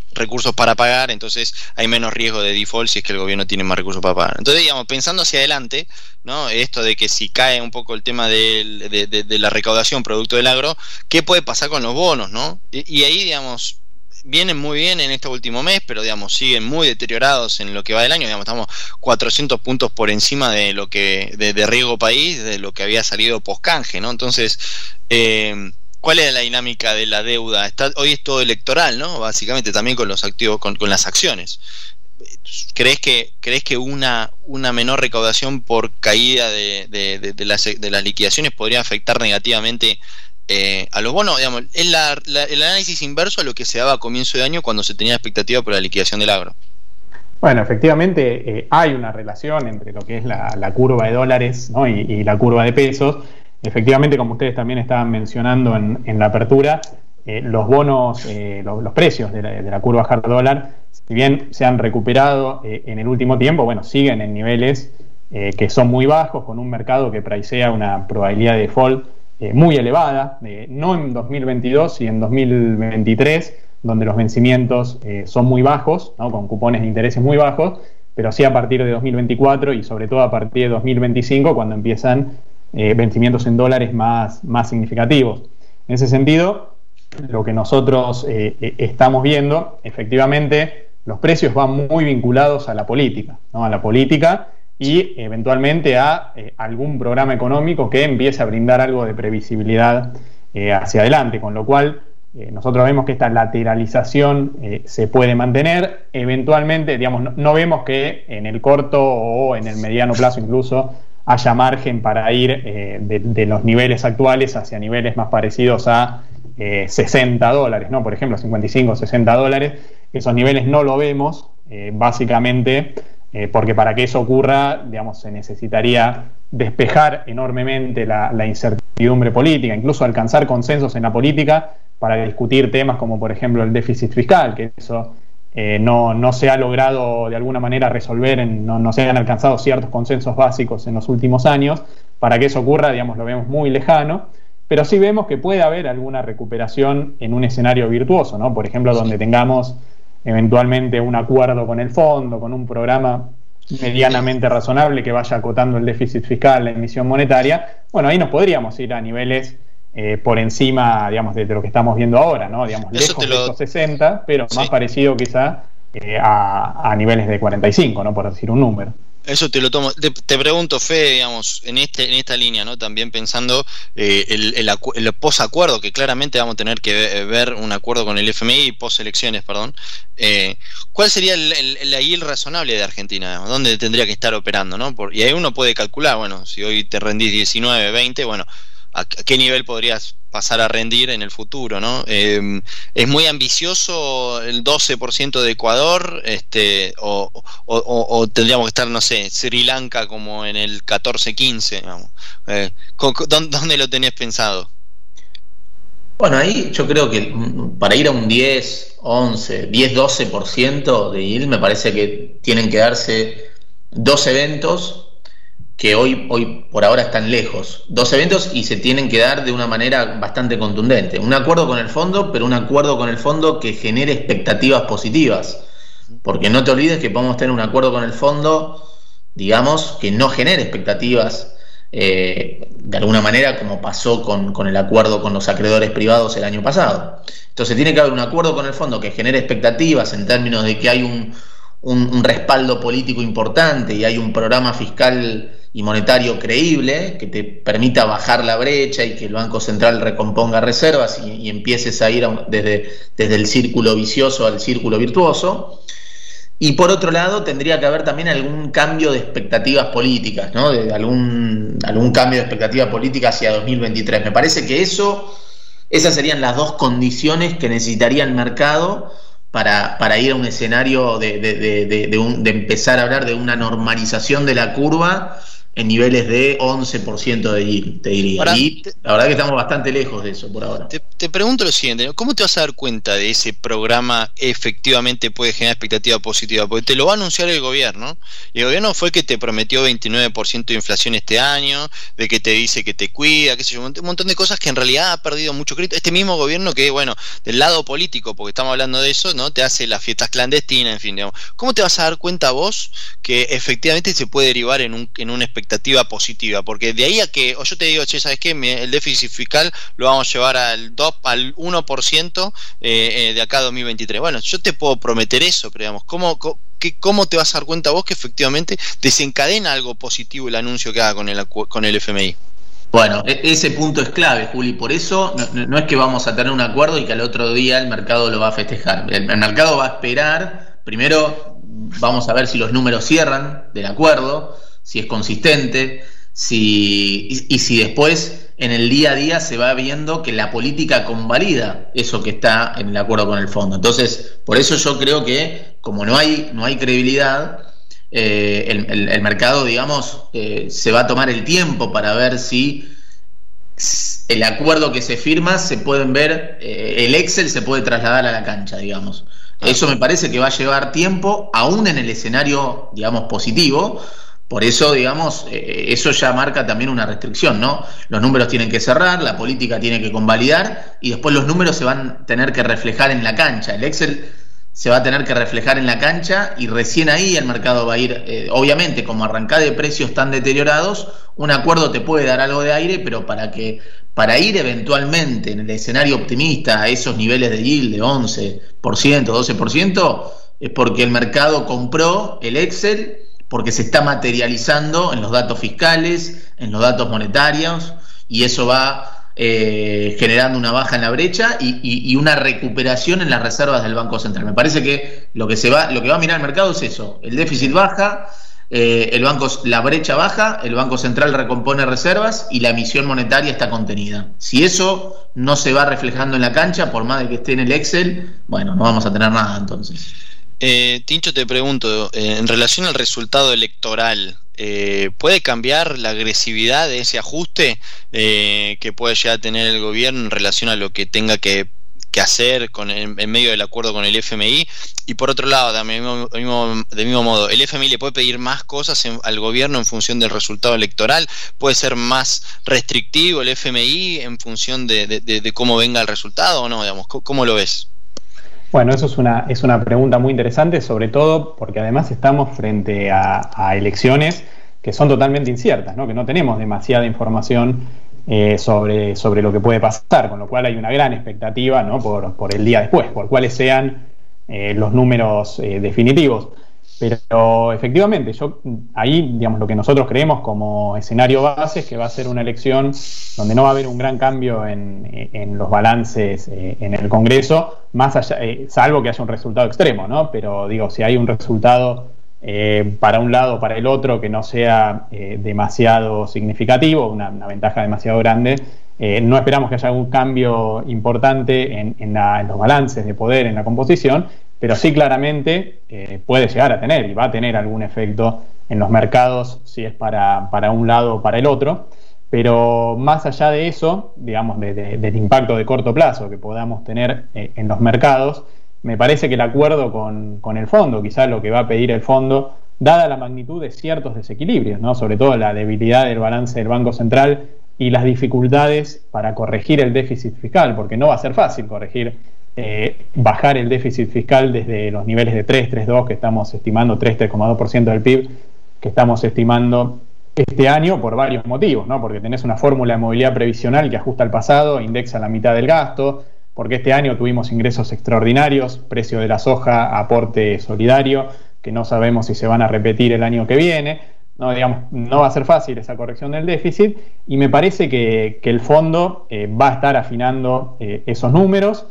recursos para pagar, entonces hay menos riesgo de default si es que el gobierno tiene más recursos para pagar. Entonces, digamos, pensando hacia adelante, ¿no? Esto de que si cae un poco el tema de, de, de, de la recaudación producto del agro, ¿qué puede pasar con los bonos, ¿no? Y, y ahí, digamos, vienen muy bien en este último mes, pero digamos siguen muy deteriorados en lo que va del año. Digamos, estamos cuatrocientos puntos por encima de lo que de, de riesgo país, de lo que había salido post canje, ¿no? Entonces, eh, ¿cuál es la dinámica de la deuda? Está, hoy es todo electoral, ¿no? Básicamente también con los activos, con, con las acciones. ¿Crees que crees que una una menor recaudación por caída de, de, de, de, las, de las liquidaciones podría afectar negativamente Eh, a los bonos? Digamos, es la, la, el análisis inverso a lo que se daba a comienzo de año cuando se tenía expectativa por la liquidación del agro.
Bueno, efectivamente eh, hay una relación entre lo que es la, la curva de dólares, ¿no? y, y la curva de pesos. Efectivamente, como ustedes también estaban mencionando en, en la apertura, eh, los bonos, eh, los, los precios de la, de la curva hard dólar, si bien se han recuperado eh, en el último tiempo, bueno, siguen en niveles eh, que son muy bajos, con un mercado que pricea una probabilidad de default Eh, muy elevada, eh, no en dos mil veintidós y en dos mil veintitrés, donde los vencimientos eh, son muy bajos, ¿no? Con cupones de intereses muy bajos, pero sí a partir de dos mil veinticuatro y sobre todo a partir de dos mil veinticinco, cuando empiezan eh, vencimientos en dólares más, más significativos. En ese sentido, lo que nosotros eh, eh, estamos viendo, efectivamente, los precios van muy vinculados a la política, ¿no? A la política y eventualmente a eh, algún programa económico que empiece a brindar algo de previsibilidad eh, hacia adelante, con lo cual eh, nosotros vemos que esta lateralización eh, se puede mantener. Eventualmente, digamos, no, no vemos que en el corto o en el mediano plazo incluso haya margen para ir eh, de, de los niveles actuales hacia niveles más parecidos a eh, sesenta dólares, ¿no? Por ejemplo, cincuenta y cinco, sesenta dólares. Esos niveles no lo vemos, eh, básicamente Eh, porque para que eso ocurra, digamos, se necesitaría despejar enormemente la, la incertidumbre política, incluso alcanzar consensos en la política para discutir temas como, por ejemplo, el déficit fiscal, que eso eh, no, no se ha logrado de alguna manera resolver, en, no, no se han alcanzado ciertos consensos básicos en los últimos años. Para que eso ocurra, digamos, lo vemos muy lejano, pero sí vemos que puede haber alguna recuperación en un escenario virtuoso, ¿no? Por ejemplo, donde tengamos eventualmente un acuerdo con el fondo, con un programa medianamente razonable que vaya acotando el déficit fiscal, la emisión monetaria. Bueno, ahí nos podríamos ir a niveles eh, por encima, digamos, de, de lo que estamos viendo ahora, ¿no? Digamos,
Eso
lejos
te lo...
de esos sesenta, pero
sí.
más parecido quizá eh, a, a niveles de cuarenta y cinco, ¿no? Por decir un número.
Eso te lo tomo. Te, te pregunto, Fede, digamos, en este en esta línea, ¿no? También pensando eh, el, el, acu- el posacuerdo, que claramente vamos a tener que ver un acuerdo con el F M I, post-elecciones, perdón. Eh, ¿Cuál sería el, el, la yield razonable de Argentina? Digamos? ¿Dónde tendría que estar operando, no? Por, y ahí uno puede calcular, bueno, si hoy te rendís diecinueve, veinte, bueno, ¿a qué nivel podrías pasar a rendir en el futuro, no? Eh, ¿es muy ambicioso el doce por ciento de Ecuador? Este, o, o, o, o tendríamos que estar, no sé, Sri Lanka como en el catorce, quince, vamos. Eh, ¿Dónde lo tenés pensado?
Bueno, ahí yo creo que para ir a un diez, once, diez, doce por ciento de yield, me parece que tienen que darse dos eventos que hoy, hoy por ahora están lejos. Dos eventos y se tienen que dar de una manera bastante contundente. Un acuerdo con el fondo, pero un acuerdo con el fondo que genere expectativas positivas. Porque no te olvides que podemos tener un acuerdo con el fondo, digamos, que no genere expectativas eh, de alguna manera, como pasó con, con el acuerdo con los acreedores privados el año pasado. Entonces tiene que haber un acuerdo con el fondo que genere expectativas en términos de que hay un, un, un respaldo político importante y hay un programa fiscal y monetario creíble que te permita bajar la brecha y que el Banco Central recomponga reservas y, y empieces a ir a, desde, desde el círculo vicioso al círculo virtuoso. Y por otro lado tendría que haber también algún cambio de expectativas políticas, ¿no? De algún, algún cambio de expectativa política hacia dos mil veintitrés. Me parece que eso, esas serían las dos condiciones que necesitaría el mercado para, para ir a un escenario de, de, de, de, de, un, de empezar a hablar de una normalización de la curva en niveles de once por ciento de yield, te diría. Ahora, y te, la verdad que estamos bastante lejos de eso por ahora.
Te, te pregunto lo siguiente, ¿cómo te vas a dar cuenta de ese programa efectivamente puede generar expectativa positiva? Porque te lo va a anunciar el gobierno, y el gobierno fue el que te prometió veintinueve por ciento de inflación este año, de que te dice que te cuida, qué sé yo, un montón de cosas que en realidad ha perdido mucho crédito. Este mismo gobierno que, bueno, del lado político, porque estamos hablando de eso, ¿no? Te hace las fiestas clandestinas, en fin, digamos. ¿Cómo te vas a dar cuenta vos que efectivamente se puede derivar en, un, en una expectativa positiva? Porque de ahí a que, o yo te digo, che, ¿sabes qué? El déficit fiscal lo vamos a llevar al dos, al uno por ciento eh, de acá a dos mil veintitrés. Bueno, yo te puedo prometer eso, pero digamos, ¿cómo, cómo, que, ¿cómo te vas a dar cuenta vos que efectivamente desencadena algo positivo el anuncio que haga con el, con el F M I?
Bueno, ese punto es clave, Juli, por eso no, no es que vamos a tener un acuerdo y que al otro día el mercado lo va a festejar. El, el mercado va a esperar, primero vamos a ver si los números cierran del acuerdo, si es consistente, si y, y si después en el día a día se va viendo que la política convalida eso que está en el acuerdo con el fondo. Entonces, por eso yo creo que como no hay, no hay credibilidad, Eh, el, el, el mercado, digamos, eh, se va a tomar el tiempo para ver si el acuerdo que se firma se pueden ver, eh, el Excel se puede trasladar a la cancha, digamos. Eso me parece que va a llevar tiempo, aún en el escenario, digamos, positivo. Por eso, digamos, eh, eso ya marca también una restricción, ¿no? Los números tienen que cerrar, la política tiene que convalidar y después los números se van a tener que reflejar en la cancha. El Excel se va a tener que reflejar en la cancha y recién ahí el mercado va a ir, eh, obviamente como arrancada de precios tan deteriorados, un acuerdo te puede dar algo de aire, pero para que para ir eventualmente en el escenario optimista a esos niveles de yield de once por ciento, doce por ciento, es porque el mercado compró el Excel, porque se está materializando en los datos fiscales, en los datos monetarios, y eso va Eh, generando una baja en la brecha y, y, y una recuperación en las reservas del Banco Central. Me parece que lo que se va, lo que va a mirar el mercado es eso: el déficit baja, eh, el banco, la brecha baja, el Banco Central recompone reservas y la emisión monetaria está contenida. Si eso no se va reflejando en la cancha, por más de que esté en el Excel, bueno, no vamos a tener nada entonces.
Eh, Tincho, te pregunto, eh, en relación al resultado electoral, Eh, ¿puede cambiar la agresividad de ese ajuste eh, que puede llegar a tener el gobierno en relación a lo que tenga que, que hacer con el, en medio del acuerdo con el F M I? Y por otro lado, del mismo, mismo, del mismo modo, ¿el F M I le puede pedir más cosas en, al gobierno en función del resultado electoral? ¿Puede ser más restrictivo el F M I en función de, de, de, de cómo venga el resultado o no? Digamos, ¿cómo, cómo lo ves?
Bueno, eso es una, es una pregunta muy interesante, sobre todo porque además estamos frente a, a elecciones que son totalmente inciertas, ¿no? Que no tenemos demasiada información eh, sobre, sobre lo que puede pasar, con lo cual hay una gran expectativa, ¿no? por, por el día después, por cuáles sean eh, los números eh, definitivos. Pero efectivamente, yo ahí, digamos, lo que nosotros creemos como escenario base es que va a ser una elección donde no va a haber un gran cambio en, en los balances eh, en el Congreso, más allá, eh, salvo que haya un resultado extremo, ¿no? Pero digo, si hay un resultado eh, para un lado o para el otro que no sea eh, demasiado significativo, una, una ventaja demasiado grande, eh, no esperamos que haya algún cambio importante en, en, la, en los balances de poder, en la composición, pero sí claramente eh, puede llegar a tener y va a tener algún efecto en los mercados si es para, para un lado o para el otro. Pero más allá de eso, digamos, de, de, del impacto de corto plazo que podamos tener eh, en los mercados, me parece que el acuerdo con, con el fondo, quizás lo que va a pedir el fondo, dada la magnitud de ciertos desequilibrios, ¿no? Sobre todo la debilidad del balance del Banco Central y las dificultades para corregir el déficit fiscal, porque no va a ser fácil corregir Eh, bajar el déficit fiscal desde los niveles de tres, tres coma dos que estamos estimando, tres, tres coma dos por ciento del P I B que estamos estimando este año por varios motivos, ¿no? Porque tenés una fórmula de movilidad previsional que ajusta al pasado, indexa la mitad del gasto, porque este año tuvimos ingresos extraordinarios, precio de la soja, aporte solidario, que no sabemos si se van a repetir el año que viene. No, digamos, no va a ser fácil esa corrección del déficit y me parece que, que el fondo eh, va a estar afinando eh, esos números.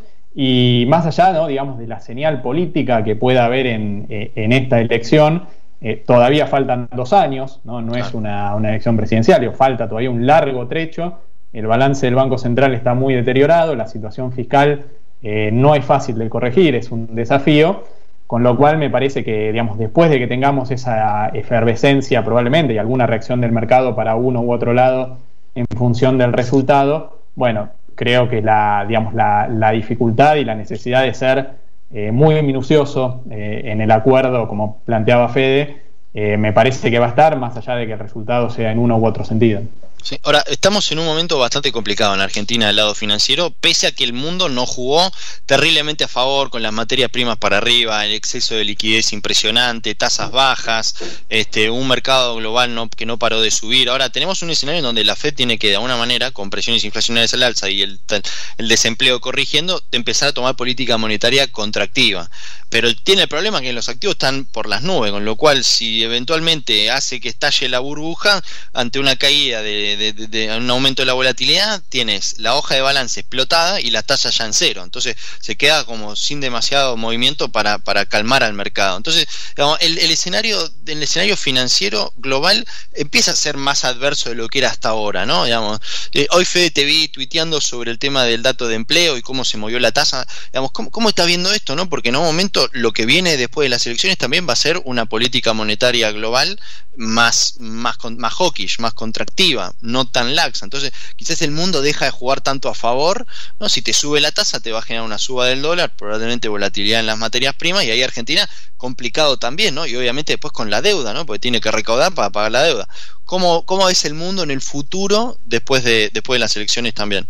Y más allá, ¿no? digamos, de la señal política que pueda haber en, eh, en esta elección, eh, todavía faltan dos años, no, no es una, una elección presidencial, falta todavía un largo trecho, el balance del Banco Central está muy deteriorado, la situación fiscal eh, no es fácil de corregir, es un desafío, Con lo cual me parece que, digamos, después de que tengamos esa efervescencia probablemente y alguna reacción del mercado para uno u otro lado en función del resultado, bueno, creo que la, digamos, la, la dificultad y la necesidad de ser eh, muy minucioso eh, en el acuerdo, como planteaba Fede, eh, me parece que va a estar, más allá de que el resultado sea en uno u otro sentido.
Sí. Ahora, estamos en un momento bastante complicado en Argentina del lado financiero, pese a que el mundo no jugó terriblemente a favor, con las materias primas para arriba, el exceso de liquidez impresionante, tasas bajas, este, un mercado global no, que no paró de subir. Ahora tenemos un escenario en donde la Fed tiene que, de alguna manera, con presiones inflacionarias al alza y el, el desempleo corrigiendo, empezar a tomar política monetaria contractiva. Pero tiene el problema que los activos están por las nubes, con lo cual si eventualmente hace que estalle la burbuja ante una caída de De, de, de un aumento de la volatilidad, tienes la hoja de balance explotada y la tasa ya en cero, entonces se queda como sin demasiado movimiento para, para calmar al mercado. Entonces, digamos, el, el escenario el escenario financiero global empieza a ser más adverso de lo que era hasta ahora, ¿no? Digamos, eh, hoy Fede te vi tuiteando sobre el tema del dato de empleo y cómo se movió la tasa. Digamos, ¿cómo, cómo estás viendo esto, no? Porque en un momento lo que viene después de las elecciones también va a ser una política monetaria global más, más, más hawkish, más contractiva, no tan laxa. Entonces quizás el mundo deja de jugar tanto a favor, ¿no? Si te sube la tasa te va a generar una suba del dólar, probablemente volatilidad en las materias primas, y ahí Argentina complicado también, ¿no? Y obviamente después con la deuda, ¿no? Porque tiene que recaudar para pagar la deuda. ¿Cómo, cómo es el mundo en el futuro después de, después de las elecciones también?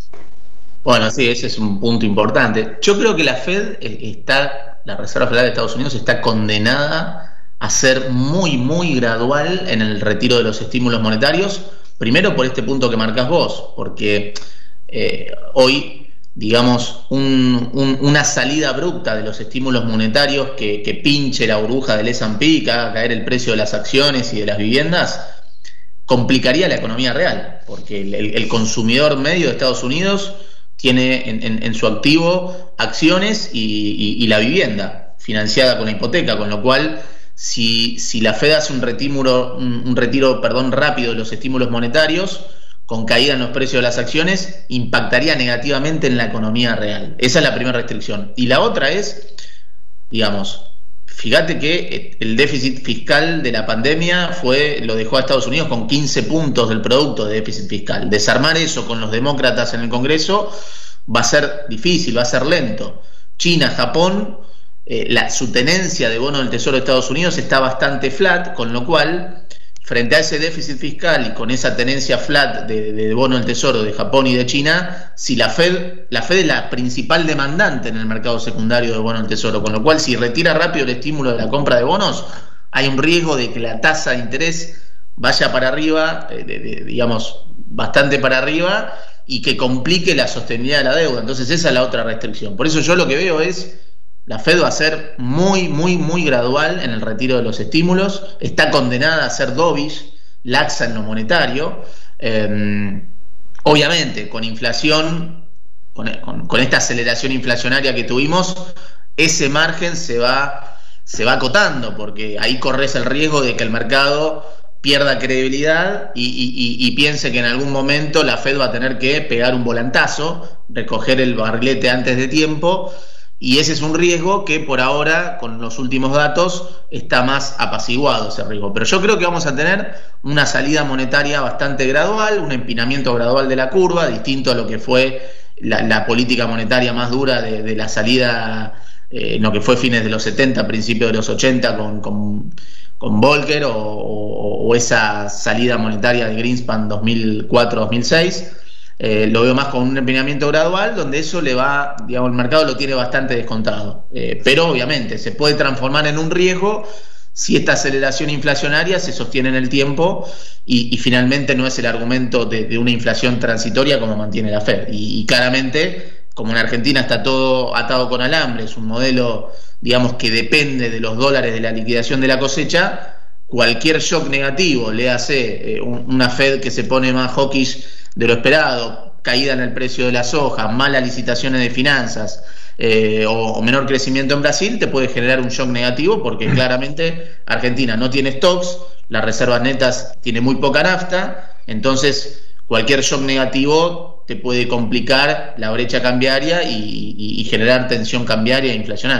Bueno, sí, ese es un punto importante. Yo creo que la Fed está, la Reserva Federal de Estados Unidos está condenada a ser muy, muy gradual en el retiro de los estímulos monetarios. Primero por este punto que marcás vos, porque eh, hoy, digamos, un, un, una salida abrupta de los estímulos monetarios que, que pinche la burbuja del ese and pe, que haga caer el precio de las acciones y de las viviendas, complicaría la economía real, porque el, el, el consumidor medio de Estados Unidos tiene en, en, en su activo acciones y, y, y la vivienda financiada con la hipoteca, con lo cual Si, si la Fed hace un retiro, un, un retiro perdón, rápido de los estímulos monetarios, con caída en los precios de las acciones, impactaría negativamente en la economía real. Esa es la primera restricción. Y la otra es, digamos, fíjate que el déficit fiscal de la pandemia fue, lo dejó a Estados Unidos con quince puntos del producto de déficit fiscal. Desarmar eso con los demócratas en el Congreso va a ser difícil, va a ser lento. China, Japón, Eh, la, su tenencia de bono del Tesoro de Estados Unidos está bastante flat, con lo cual, frente a ese déficit fiscal y con esa tenencia flat de, de, de bono del Tesoro de Japón y de China, si la Fed, la Fed es la principal demandante en el mercado secundario de bono del Tesoro, con lo cual si retira rápido el estímulo de la compra de bonos, hay un riesgo de que la tasa de interés vaya para arriba, eh, de, de, digamos, bastante para arriba, y que complique la sostenibilidad de la deuda. Entonces esa es la otra restricción. Por eso yo lo que veo es, la Fed va a ser muy, muy, muy gradual en el retiro de los estímulos, está condenada a ser dovish, laxa en lo monetario. Eh, obviamente, con inflación, con, con, con esta aceleración inflacionaria que tuvimos, ese margen se va, se va acotando, porque ahí corres el riesgo de que el mercado pierda credibilidad y, y, y piense que en algún momento la Fed va a tener que pegar un volantazo, recoger el barrilete antes de tiempo. Y ese es un riesgo que por ahora, con los últimos datos, está más apaciguado ese riesgo. Pero yo creo que vamos a tener una salida monetaria bastante gradual, un empinamiento gradual de la curva, distinto a lo que fue la, la política monetaria más dura de, de la salida, eh, en lo que fue fines de los setenta, principios de los ochenta con, con, con Volcker, o, o, o esa salida monetaria de Greenspan dos mil cuatro dos mil seis. Eh, lo veo más con un empinamiento gradual, donde eso le va, digamos, el mercado lo tiene bastante descontado. Eh, pero obviamente se puede transformar en un riesgo si esta aceleración inflacionaria se sostiene en el tiempo y, y finalmente no es el argumento de, de una inflación transitoria como mantiene la Fed. Y, y claramente, como en Argentina está todo atado con alambre, es un modelo, digamos, que depende de los dólares de la liquidación de la cosecha, cualquier shock negativo, léase eh, un, una Fed que se pone más hawkish de lo esperado, caída en el precio de la soja, malas licitaciones de finanzas, eh, o, o menor crecimiento en Brasil, te puede generar un shock negativo, porque claramente Argentina no tiene stocks, las reservas netas tiene muy poca nafta, entonces cualquier shock negativo te puede complicar la brecha cambiaria y, y, y generar tensión cambiaria e inflacionaria.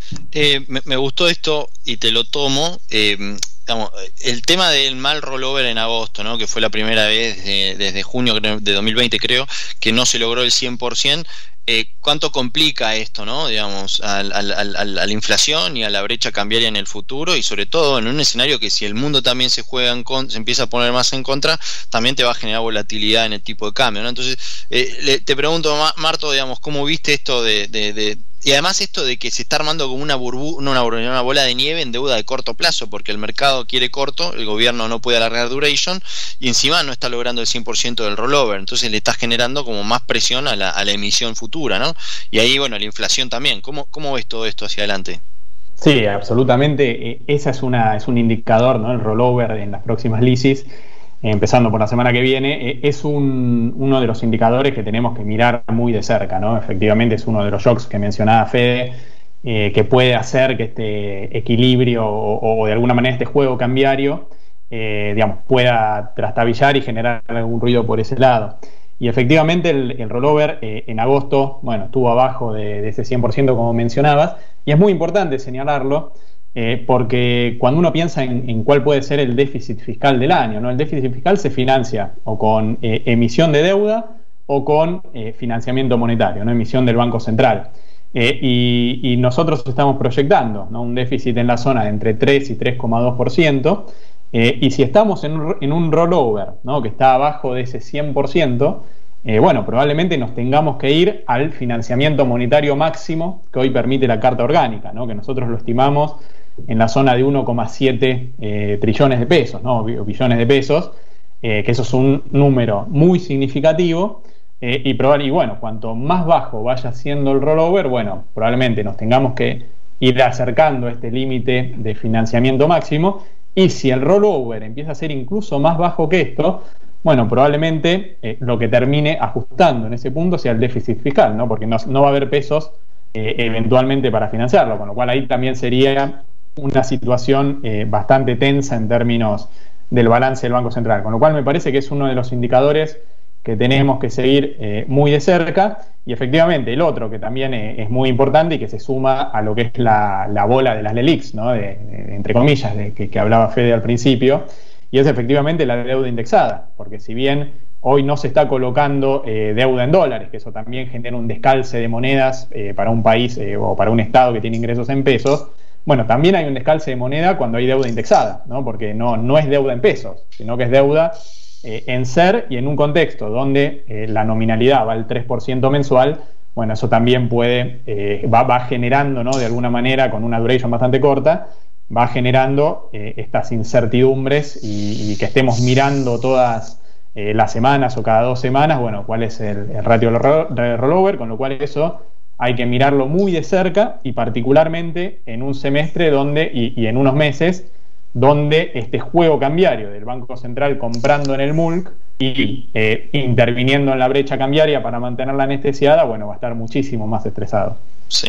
Eh, me, me gustó esto y te lo tomo. Eh, digamos, el tema del mal rollover en agosto, ¿no? Que fue la primera vez de, desde junio de dos mil veinte, creo, que no se logró el cien por ciento. Eh, ¿Cuánto complica esto, no? Digamos, al, al, al, a la inflación y a la brecha cambiaria en el futuro, y sobre todo en un escenario que si el mundo también se juega en contra, se empieza a poner más en contra, también te va a generar volatilidad en el tipo de cambio, ¿no? Entonces, eh, le, te pregunto, Marto, digamos, ¿cómo viste esto de, de, de y además esto de que se está armando como una burbuja, no una burbuja, una bola de nieve en deuda de corto plazo, porque el mercado quiere corto, el gobierno no puede alargar duration y encima no está logrando el cien por ciento del rollover, entonces le está generando como más presión a la, a la emisión futura, ¿no? Y ahí, bueno, la inflación también. ¿Cómo, cómo ves todo esto hacia adelante?
Sí, absolutamente. Esa es una es un indicador, ¿no? El rollover en las próximas lisis, empezando por la semana que viene, es un, uno de los indicadores que tenemos que mirar muy de cerca, ¿no? Efectivamente es uno de los shocks que mencionaba Fede, eh, que puede hacer que este equilibrio o, o de alguna manera este juego cambiario eh, digamos, pueda trastabillar y generar algún ruido por ese lado. Y efectivamente el, el rollover eh, en agosto, bueno, estuvo abajo de, de ese cien por ciento como mencionabas, y es muy importante señalarlo, Eh, porque cuando uno piensa en, en cuál puede ser el déficit fiscal del año, ¿no? El déficit fiscal se financia o con eh, emisión de deuda o con eh, financiamiento monetario, ¿no? Emisión del Banco Central. Eh, y, y nosotros estamos proyectando, ¿no? Un déficit en la zona de entre tres y tres coma dos por ciento, eh, y si estamos en un, en un rollover, ¿no? Que está abajo de ese cien por ciento, eh, bueno, probablemente nos tengamos que ir al financiamiento monetario máximo que hoy permite la Carta Orgánica, ¿no? Que nosotros lo estimamos en la zona de uno coma siete eh, trillones de pesos, ¿no? O billones de pesos, eh, que eso es un número muy significativo, eh, y, y bueno, cuanto más bajo vaya siendo el rollover, bueno, probablemente nos tengamos que ir acercando a este límite de financiamiento máximo, y si el rollover empieza a ser incluso más bajo que esto, bueno, probablemente eh, lo que termine ajustando en ese punto sea el déficit fiscal, ¿no? Porque no, no va a haber pesos eh, eventualmente para financiarlo, con lo cual ahí también sería una situación eh, bastante tensa en términos del balance del Banco Central, con lo cual me parece que es uno de los indicadores que tenemos que seguir eh, muy de cerca. Y efectivamente el otro que también eh, es muy importante y que se suma a lo que es la, la bola de las LELIQs, ¿no? de, de, entre comillas, de que, que hablaba Fede al principio, y es efectivamente la deuda indexada, porque si bien hoy no se está colocando eh, deuda en dólares, que eso también genera un descalce de monedas eh, para un país eh, o para un estado que tiene ingresos en pesos, bueno, también hay un descalce de moneda cuando hay deuda indexada, ¿no? Porque no, no es deuda en pesos, sino que es deuda eh, en ser y en un contexto donde eh, la nominalidad va al tres por ciento mensual. Bueno, eso también puede, eh, va, va generando, ¿no? De alguna manera, con una duration bastante corta, va generando eh, estas incertidumbres y, y que estemos mirando todas eh, las semanas o cada dos semanas, bueno, cuál es el, el ratio de rollover, con lo cual eso hay que mirarlo muy de cerca y particularmente en un semestre donde y, y en unos meses donde este juego cambiario del Banco Central comprando en el M U L C y eh, interviniendo en la brecha cambiaria para mantenerla anestesiada, bueno, va a estar muchísimo más estresado.
Sí.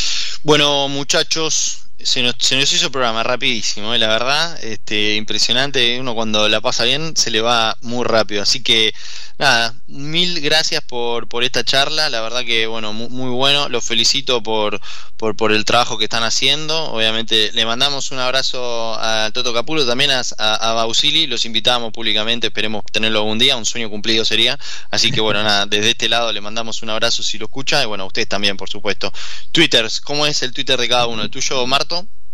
Bueno, muchachos, se nos, se nos hizo el programa rapidísimo, ¿eh? La verdad, este, impresionante. Uno cuando la pasa bien se le va muy rápido, así que nada, mil gracias por, por esta charla. La verdad que bueno, muy, muy bueno. Los felicito por, por, por el trabajo que están haciendo. Obviamente le mandamos un abrazo a Toto Capulo, también a, a, a Bausili. Los invitamos públicamente, esperemos tenerlo algún día, un sueño cumplido sería. Así que bueno, nada, desde este lado le mandamos un abrazo si lo escucha, y bueno, a ustedes también, por supuesto. Twitters, ¿cómo es el Twitter de cada uno? ¿El tuyo, Marto?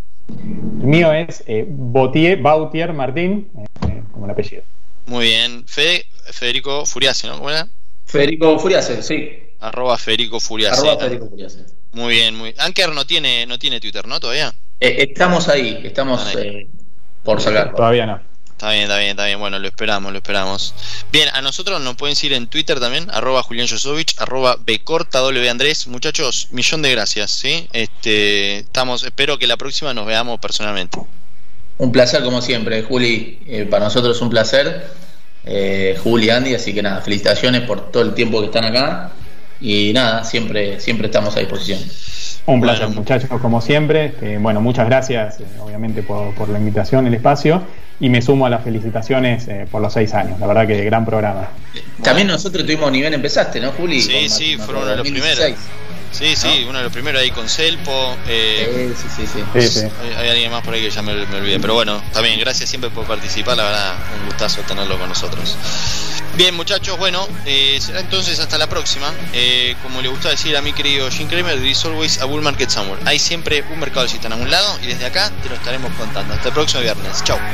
El mío es eh, Bautier, Bautier Martín, eh, como el apellido.
Muy bien. Fede, Federico Furiase, ¿no? ¿Cómo era?
Federico Furiase, sí.
Arroba Federico Furiase.
Arroba Federico Furiase.
Muy bien, muy bien. Anker no tiene, no tiene Twitter, ¿no? ¿Todavía?
Eh, estamos ahí, estamos eh, por sacarlo.
Todavía no.
Está bien, está bien, está bien. Bueno, lo esperamos, lo esperamos. Bien, a nosotros nos pueden seguir en Twitter también, arroba Julián Josovich, arroba Bcorta, W Andrés. Muchachos, millón de gracias, ¿sí? Este, estamos, espero que la próxima nos veamos personalmente.
Un placer como siempre, Juli. Eh, para nosotros es un placer. Eh, Juli, Andy, así que nada, felicitaciones por todo el tiempo que están acá. Y nada, siempre, siempre estamos a disposición.
Un placer, bueno, muchachos, como siempre. Eh, bueno, muchas gracias, eh, obviamente, por, por la invitación, el espacio. Y me sumo a las felicitaciones eh, por los seis años. La verdad que gran programa.
También nosotros tuvimos nivel, empezaste, ¿no, Juli?
Sí,
Con,
sí,
con,
fueron uno de los primeros. Sí, sí, ¿no? Uno de los primeros ahí con Selpo. Eh,
sí, sí, sí.
sí, sí. Hay, hay alguien más por ahí que ya me, me olvidé. Pero bueno, también gracias siempre por participar. La verdad, un gustazo tenerlo con nosotros. Bien, muchachos, bueno, eh, será entonces hasta la próxima. Eh, como le gusta decir a mi querido Jim Cramer, there is always a bull market somewhere. Hay siempre un mercado alcista en algún lado y desde acá te lo estaremos contando. Hasta el próximo viernes. Chau.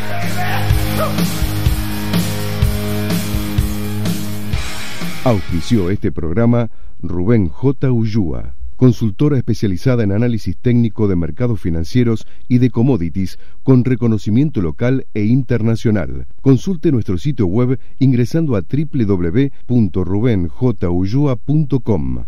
Auspició este programa Rubén J. Ullúa, consultora especializada en análisis técnico de mercados financieros y de commodities con reconocimiento local e internacional. Consulte nuestro sitio web ingresando a doble u doble u doble u punto ruben j ullúa punto com.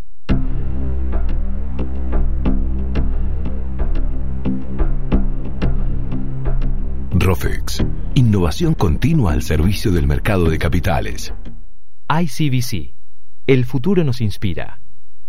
Rofex, innovación continua al servicio del mercado de capitales.
I C B C. El futuro nos inspira.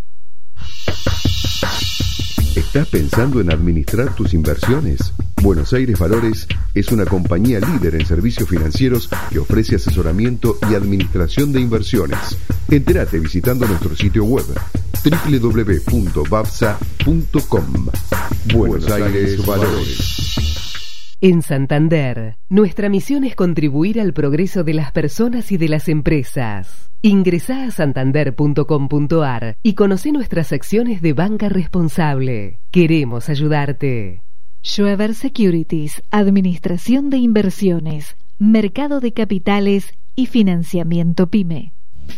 ¿Estás pensando en administrar tus inversiones? Buenos Aires Valores es una compañía líder en servicios financieros que ofrece asesoramiento y administración de inversiones. Entérate visitando nuestro sitio web doble u doble u doble u punto babsa punto com. Buenos Aires Valores.
En Santander, nuestra misión es contribuir al progreso de las personas y de las empresas. Ingresá a santander punto com punto ar y conoce nuestras acciones de banca responsable. Queremos ayudarte.
Schweber Securities, Administración de Inversiones, Mercado de Capitales y Financiamiento PYME.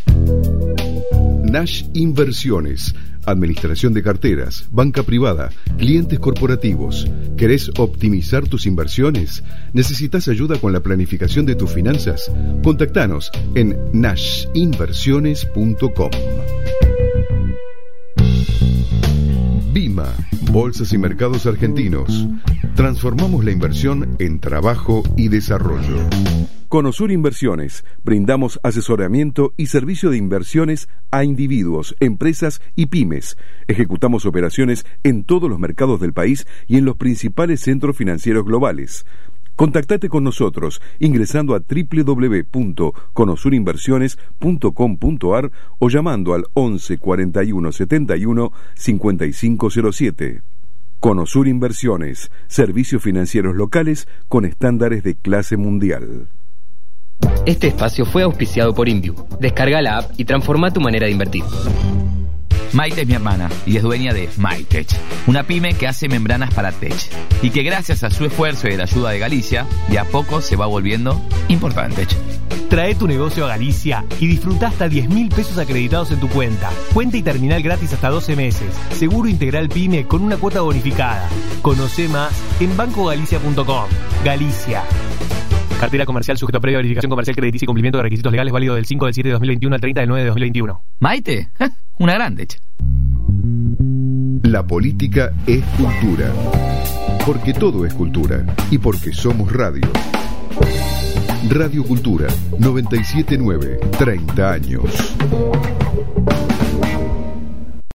Nash Inversiones, administración de carteras, banca privada, clientes corporativos. ¿Querés optimizar tus inversiones? ¿Necesitas ayuda con la planificación de tus finanzas? Contactanos en nash inversiones punto com. Bima, Bolsas y Mercados Argentinos. Transformamos la inversión en trabajo y desarrollo. Conosur Inversiones. Brindamos asesoramiento y servicio de inversiones a individuos, empresas y pymes. Ejecutamos operaciones en todos los mercados del país y en los principales centros financieros globales. Contactate con nosotros ingresando a doble u doble u doble u punto conosur inversiones punto com punto ar o llamando al once cuarenta y uno setenta y uno cincuenta y cinco cero siete. Conosur Inversiones, servicios financieros locales con estándares de clase mundial.
Este espacio fue auspiciado por InView. Descarga la app y transforma tu manera de invertir.
Maite es mi hermana y es dueña de MyTech, una pyme que hace membranas para tech y que gracias a su esfuerzo y a la ayuda de Galicia, de a poco se va volviendo importante.
Trae tu negocio a Galicia y disfruta hasta diez mil pesos acreditados en tu cuenta. Cuenta y terminal gratis hasta doce meses. Seguro integral PYME con una cuota bonificada. Conoce más en banco galicia punto com. Galicia. Cartera comercial sujeto a previa verificación comercial crediticia y cumplimiento de requisitos legales, válido del cinco del siete de dos mil veintiuno al treinta del nueve de dos mil veintiuno.
¿Maite? Una grande.
La política es cultura. Porque todo es cultura. Y porque somos radio. Radio Cultura, noventa y siete punto nueve, treinta años.